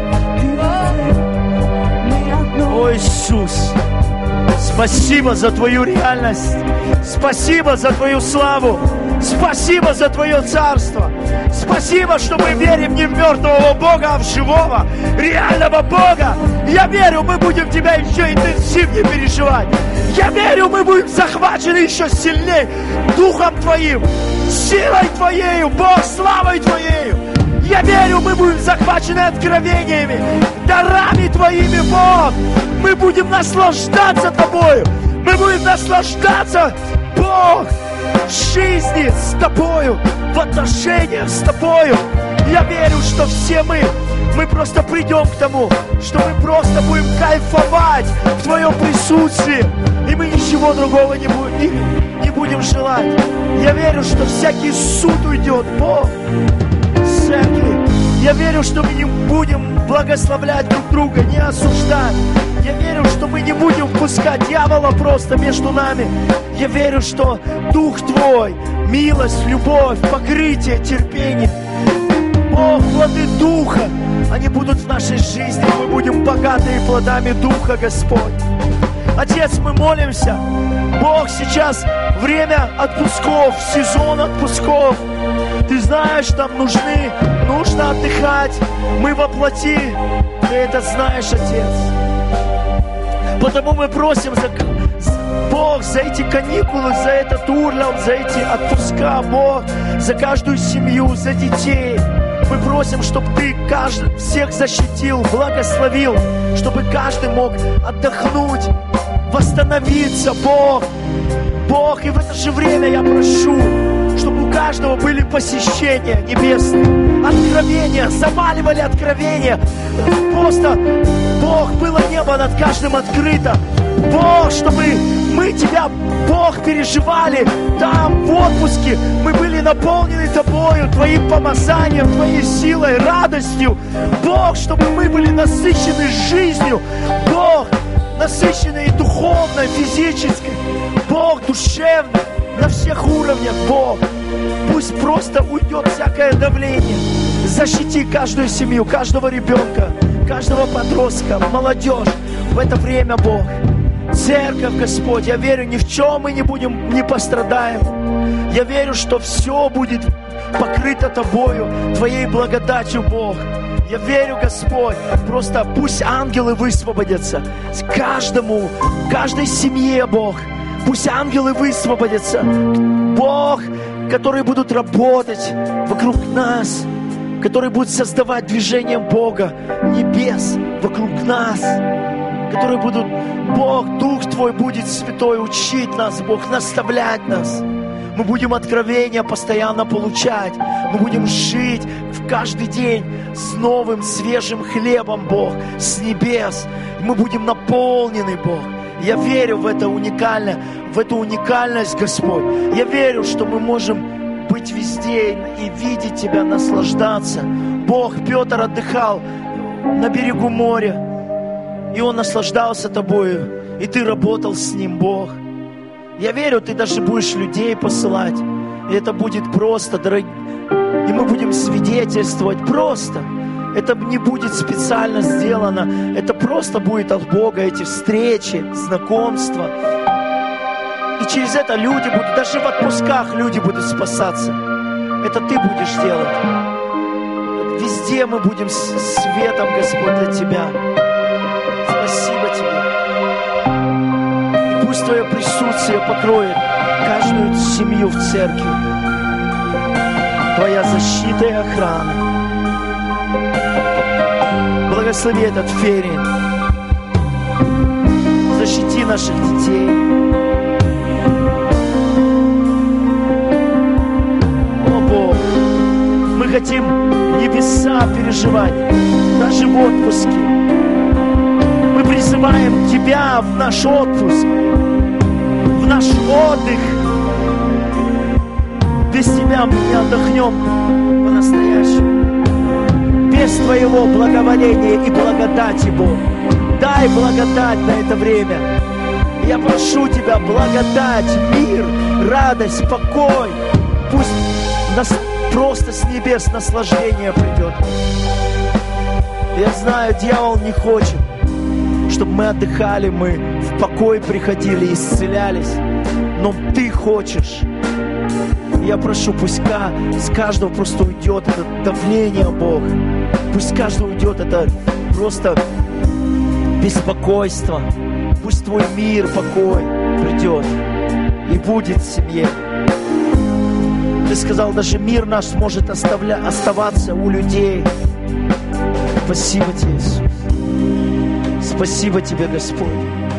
О, Иисус, спасибо за Твою реальность, спасибо за Твою славу. Спасибо за Твое царство. Спасибо, что мы верим не в мертвого Бога, а в живого, реального Бога. Я верю, мы будем Тебя еще интенсивнее переживать. Я верю, мы будем захвачены еще сильнее Духом Твоим, силой Твоею, Бог, славой Твоею. Я верю, мы будем захвачены откровениями, дарами Твоими, Бог. Мы будем наслаждаться Тобою. Мы будем наслаждаться, Бог, в жизни с Тобою, в отношениях с Тобою. Я верю, что все мы, мы просто придем к тому, что мы просто будем кайфовать в Твоем присутствии, и мы ничего другого не будем, не, не будем желать. Я верю, что всякий суд уйдет, Бог, всякий. Я верю, что мы не будем благословлять друг друга, не осуждать. Я верю, что мы не будем впускать дьявола просто между нами. Я верю, что Дух Твой, милость, любовь, покрытие, терпение, Бог, плоды Духа, они будут в нашей жизни. Мы будем богаты плодами Духа, Господь. Отец, мы молимся. Бог, сейчас время отпусков, сезон отпусков. Ты знаешь, нам нужны, нужно отдыхать. Мы во плоти. Ты это знаешь, Отец. Потому мы просим за, Бог, за эти каникулы, за этот урлям, за эти отпуска, Бог, за каждую семью, за детей. Мы просим, чтобы Ты каждый, всех защитил, благословил, чтобы каждый мог отдохнуть, восстановиться, Бог. Бог, и в это же время я прошу, чтобы у каждого были посещения небесные, откровения, замаливали откровения. Просто, Бог, было небо над каждым открыто. Бог, чтобы мы Тебя, Бог, переживали там, в отпуске. Мы были наполнены Тобою, Твоим помазанием, Твоей силой, радостью. Бог, чтобы мы были насыщены жизнью. Бог, насыщенной духовной, физической. Бог, душевной, на всех уровнях, Бог. Пусть просто уйдет всякое давление. Защити каждую семью, каждого ребенка, каждого подростка, молодежь. В это время, Бог, церковь, Господь, я верю, ни в чем мы не будем, не пострадаем. Я верю, что все будет покрыто Тобою, Твоей благодатью, Бог. Я верю, Господь, просто пусть ангелы высвободятся каждому, каждой семье, Бог. Пусть ангелы высвободятся, Бог, которые будут работать вокруг нас, которые будут создавать движение Бога, небес вокруг нас, которые будут, Бог, Дух Твой будет Святой учить нас, Бог, наставлять нас. Мы будем откровения постоянно получать. Мы будем жить в каждый день с новым свежим хлебом, Бог, с небес. Мы будем наполнены, Бог. Я верю в это уникально, в эту уникальность, Господь. Я верю, что мы можем быть везде и видеть Тебя, наслаждаться. Бог, Петр отдыхал на берегу моря, и он наслаждался Тобою, и Ты работал с ним, Бог. Я верю, Ты даже будешь людей посылать, и это будет просто, дорогие, и мы будем свидетельствовать просто. Это не будет специально сделано, это просто будет от Бога, эти встречи, знакомства. И через это люди будут, даже в отпусках люди будут спасаться. Это Ты будешь делать. Везде мы будем светом, Господь, для Тебя. Спасибо Тебе. И пусть Твое присутствие покроет каждую семью в церкви. Твоя защита и охрана. Благослови этот Ферин. Защити наших детей. О, Бог, мы хотим небеса переживать, даже в отпуске. Мы призываем Тебя в наш отпуск, в наш отдых. Без Тебя мы не отдохнем по-настоящему. Без Твоего благоволения и благодати, Бог. Дай благодать на это время. Я прошу Тебя, благодать, мир, радость, покой. Пусть нас просто с небес наслаждение придет. Я знаю, дьявол не хочет, чтобы мы отдыхали, мы в покой приходили, исцелялись. Но Ты хочешь. Я прошу, пусть с каждого просто уйдет это давление, Бог. Пусть с каждого уйдет это просто беспокойство. Пусть Твой мир, покой придет и будет в семье. Ты сказал, даже мир наш может оставля... оставаться у людей. Спасибо Тебе, Иисус. Спасибо Тебе, Господь.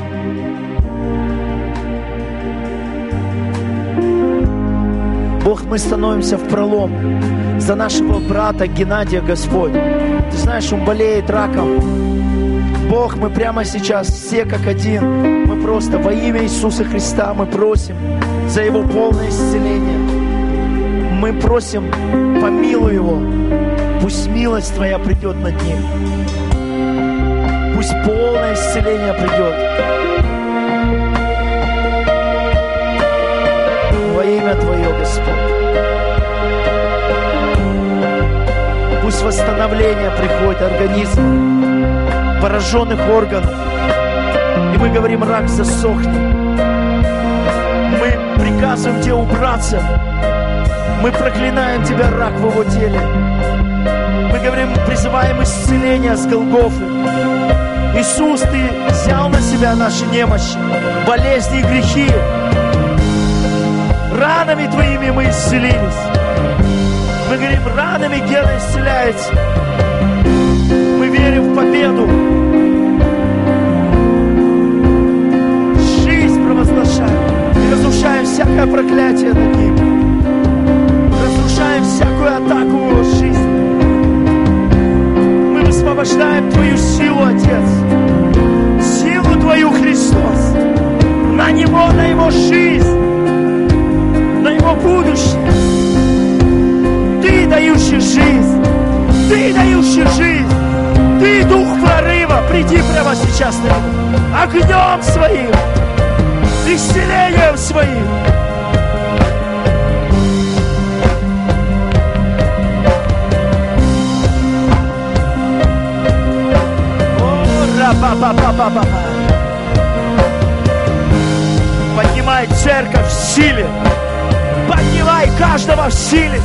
Бог, мы становимся в пролом за нашего брата Геннадия, Господь. Ты знаешь, он болеет раком. Бог, мы прямо сейчас все как один, мы просто во имя Иисуса Христа мы просим за его полное исцеление. Мы просим, помилуй его. Пусть милость Твоя придет над ним. Пусть полное исцеление придет. Во имя Твое, Господь. Пусть восстановление приходит, организм, пораженных органов. И мы говорим, рак, засохни. Мы приказываем Тебе убраться. Мы проклинаем Тебя, рак, в его теле. Мы говорим, призываем исцеление с Голгофы. Иисус, Ты взял на себя наши немощи, болезни и грехи. Ранами Твоими мы исцелились. Мы говорим, ранами Гена исцеляется. Мы верим в победу. Жизнь провозглашаем и разрушаем всякое проклятие над ним. Высвобождаем Твою силу, Отец. Силу Твою, Христос. На Него, на Его жизнь, на Его будущее. Ты дающий жизнь. Ты дающий жизнь. Ты, дух прорыва, приди прямо сейчас на Него. Огнем Своим, исцелением Своим. О-ра-ба-ба-ба-ба-ба. Поднимай церковь в силе. Поднимай каждого в силе.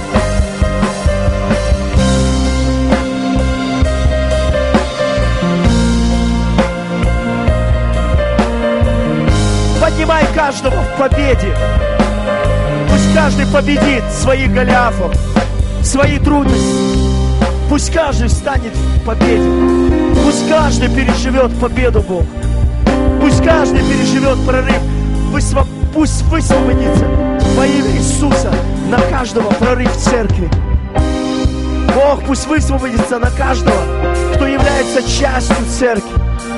Поднимай каждого в победе. Пусть каждый победит своих Голиафов, свои трудности. Пусть каждый станет в победе. Пусть каждый переживет победу, Бог. Пусть каждый переживет прорыв. Пусть высвободится во имя Иисуса на каждого прорыв в церкви. Бог, пусть высвободится на каждого, кто является частью церкви.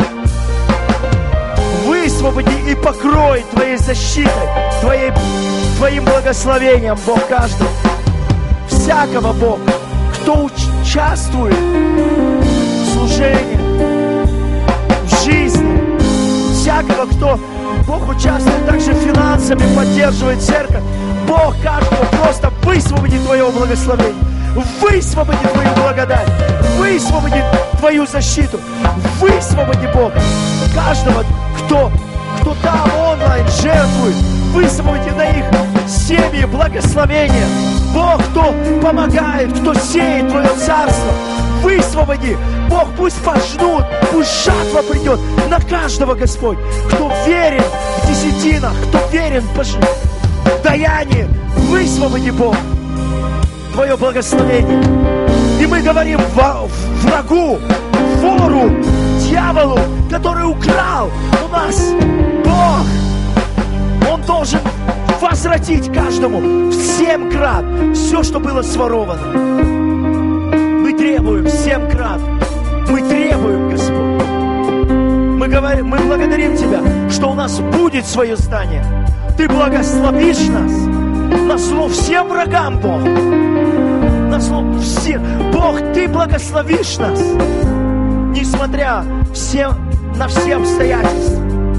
Высвободи и покрой Твоей защитой, Твоей, Твоим благословением, Бог, каждого. Всякого, Бог, кто участвует в служении, в жизни. Всякого, кто, Бог, участвует также финансами, поддерживает церковь. Бог, каждого просто высвободи Твое благословение. Высвободи Твою благодать. Высвободи Твою защиту. Высвободи, Бог, каждого, кто, кто там онлайн жертвует. Высвободи на их семьи благословения. Бог, кто помогает, кто сеет Твое царство. Высвободи. Бог, пусть пожнут, пусть жатва придет на каждого, Господь, кто верен в десятинах, кто верен в даянии. Высвободи, Бог, Твое благословение. И мы говорим врагу, вору, дьяволу, который украл у нас, Бог, он должен возвратить каждому в семь крат все, что было своровано. Мы требуем семь крат. Мы требуем, Господь. Мы, говорим, мы благодарим Тебя, что у нас будет свое здание. Ты благословишь нас на зло всем врагам, Бог. На зло всем. Бог, Ты благословишь нас, несмотря все, на все обстоятельства.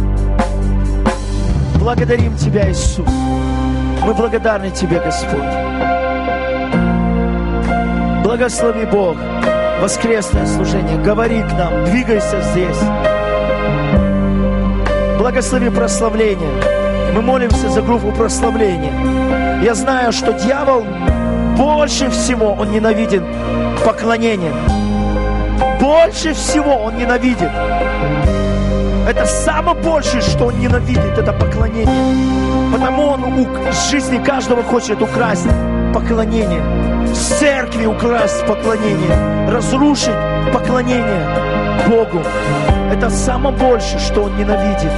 Благодарим Тебя, Иисус. Мы благодарны Тебе, Господь. Благослови, Бог, воскресное служение. Говори к нам, двигайся здесь. Благослови прославление. Мы молимся за группу прославления. Я знаю, что дьявол больше всего он ненавидит поклонение. Больше всего он ненавидит. Это самое большее, что он ненавидит, это поклонение. Потому он из жизни каждого хочет украсть поклонение. С церкви украсть поклонение. Разрушить поклонение Богу. Это самое большее, что он ненавидит.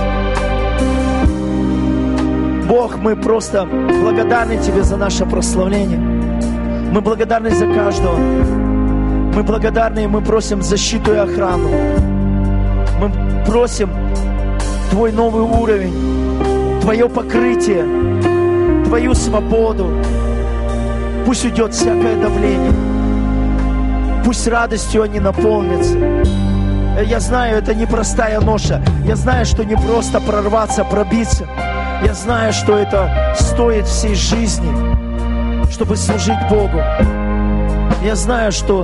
Бог, мы просто благодарны Тебе за наше прославление. Мы благодарны за каждого. Мы благодарны и мы просим защиту и охрану. Мы просим Твой новый уровень, Твое покрытие, Твою свободу. Пусть уйдет всякое давление. Пусть радостью они наполнятся. Я знаю, это непростая ноша. Я знаю, что не просто прорваться, пробиться. Я знаю, что это стоит всей жизни, чтобы служить Богу. Я знаю, что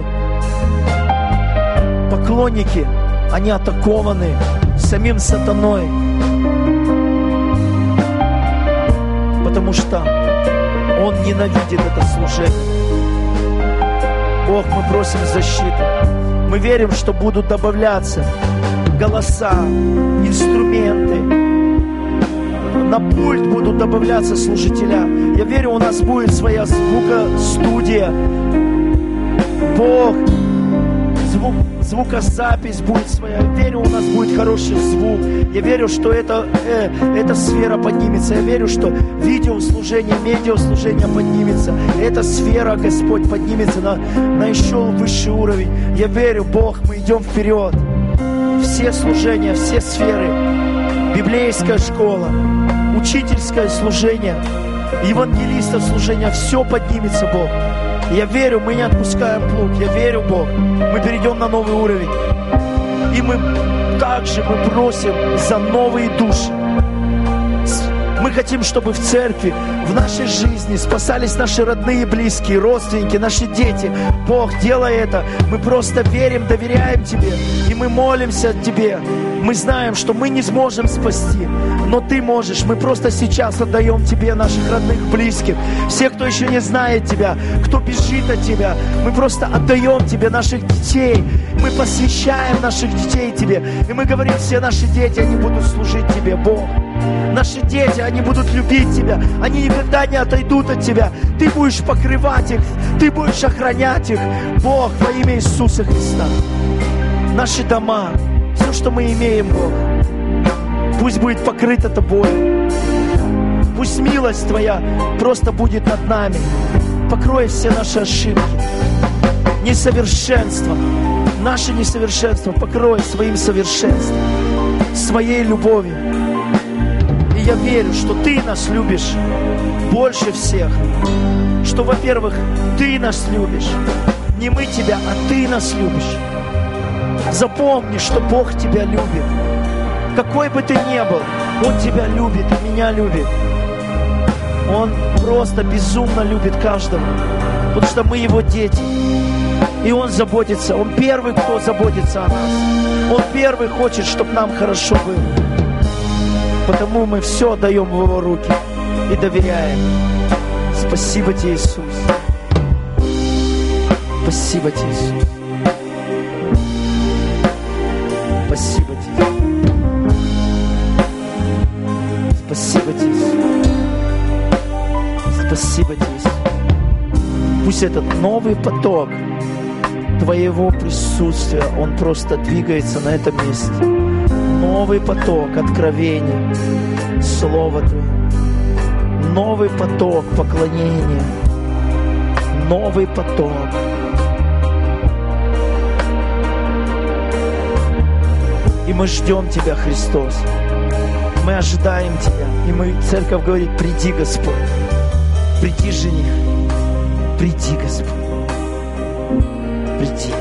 поклонники, они атакованы самим сатаной, потому что он ненавидит это служение. Бог, мы просим защиты. Мы верим, что будут добавляться голоса, инструменты. На пульт будут добавляться служителя. Я верю, у нас будет своя звукостудия. Бог, звук, звукозапись будет своя. Я верю, у нас будет хороший звук. Я верю, что это, э, эта сфера поднимется. Я верю, что видеослужение, медиаслужение поднимется. Эта сфера, Господь, поднимется на, на еще высший уровень. Я верю, Бог, мы идем вперед. Все служения, все сферы. Библейская школа, учительское служение, евангелистов служение, все поднимется, Бог. Я верю, мы не отпускаем плуг. Я верю, Бог, мы перейдем на новый уровень. И мы также мы просим за новые души. Мы хотим, чтобы в церкви, в нашей жизни спасались наши родные, близкие, родственники, наши дети. Бог, делай это. Мы просто верим, доверяем Тебе. И мы молимся Тебе. Мы знаем, что мы не сможем спасти, но Ты можешь. Мы просто сейчас отдаем Тебе наших родных, близких. Все, кто еще не знает Тебя, кто бежит от Тебя. Мы просто отдаем Тебе наших детей. Мы посвящаем наших детей Тебе. И мы говорим, все наши дети, они будут служить Тебе, Бог. Наши дети, они будут любить Тебя. Они никогда не отойдут от Тебя. Ты будешь покрывать их. Ты будешь охранять их. Бог, во имя Иисуса Христа. Наши дома, все, что мы имеем, Бог, пусть будет покрыто Тобой. Пусть милость Твоя просто будет над нами. Покрой все наши ошибки, несовершенство. Наше несовершенство покрой своим совершенством, своей любовью. И я верю, что Ты нас любишь больше всех. Что, во-первых, Ты нас любишь. Не мы Тебя, а Ты нас любишь. Запомни, что Бог тебя любит. Какой бы ты ни был, Он тебя любит и меня любит. Он просто безумно любит каждого. Потому что мы Его дети. И Он заботится. Он первый, кто заботится о нас. Он первый хочет, чтобы нам хорошо было. Потому мы все отдаем в Его руки и доверяем. Спасибо Тебе, Иисус. Спасибо Тебе, Иисус. Спасибо Тебе. Спасибо Тебе, Иисус. Спасибо Тебе, Иисус. Пусть этот новый поток Твоего присутствия, он просто двигается на этом месте. Новый поток откровения, Слова Твоего. Новый поток поклонения. Новый поток. И мы ждем Тебя, Христос. Мы ожидаем Тебя. И мы, церковь говорит, приди, Господь. Приди, жених. Приди, Господь. Приди.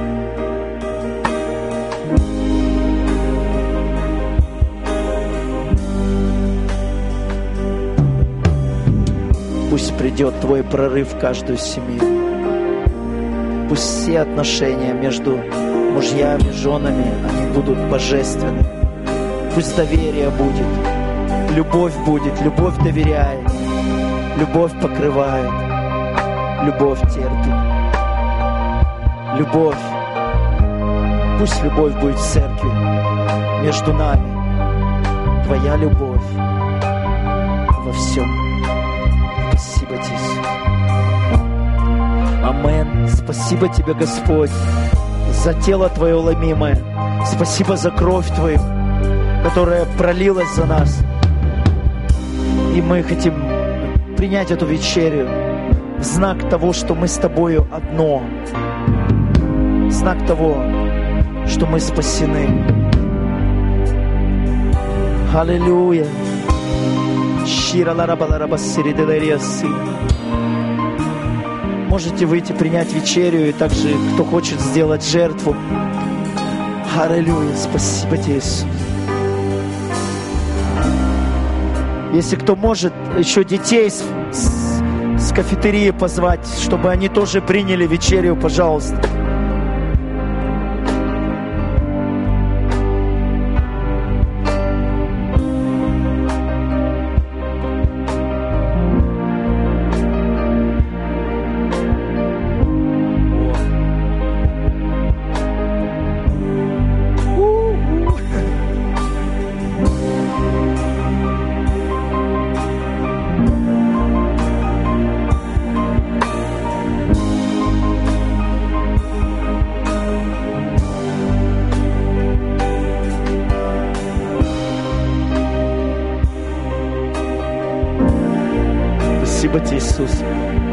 Пусть придет Твой прорыв в каждую семью. Пусть все отношения между мужьями, женами, они будут божественны. Пусть доверие будет, любовь будет, любовь доверяет, любовь покрывает, любовь терпит, любовь. Пусть любовь будет в церкви между нами. Твоя любовь во всем. Спасибо Тебе, Иисус. Амен. Спасибо Тебе, Господь, за тело Твое ломимое. Спасибо за кровь Твою, которая пролилась за нас. И мы хотим принять эту вечерю в знак того, что мы с Тобою одно. Знак того, что мы спасены. Аллилуйя. Можете выйти принять вечерю, и также, кто хочет сделать жертву. Аллилуйя. Спасибо Тебе, Иисус. Если кто может, еще детей с, с, с кафетерии позвать, чтобы они тоже приняли вечерю, пожалуйста. Спасибо тебе, Иисус.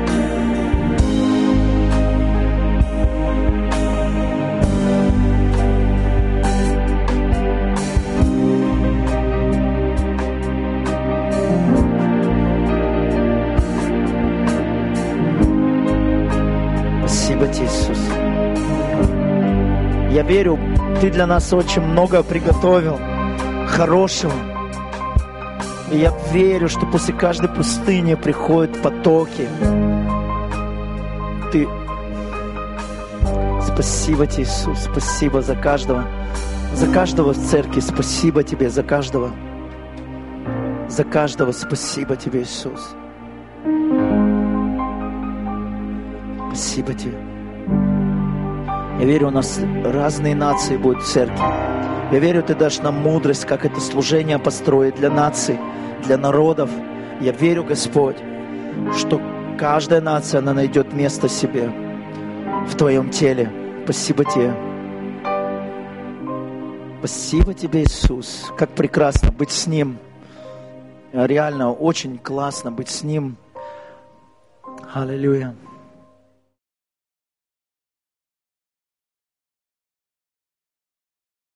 Спасибо тебе, Иисус. Я верю, Ты для нас очень много приготовил хорошего. И я верю, что после каждой пустыни приходят потоки. Ты... Спасибо тебе, Иисус. Спасибо за каждого. За каждого в церкви. Спасибо Тебе за каждого. За каждого спасибо Тебе, Иисус. Спасибо Тебе. Я верю, у нас разные нации будут в церкви. Я верю, Ты дашь нам мудрость, как это служение построить для наций, для народов. Я верю, Господь, что каждая нация, она найдет место себе в Твоем теле. Спасибо Тебе. Спасибо Тебе, Иисус. Как прекрасно быть с Ним. Реально, очень классно быть с Ним. Аллилуйя.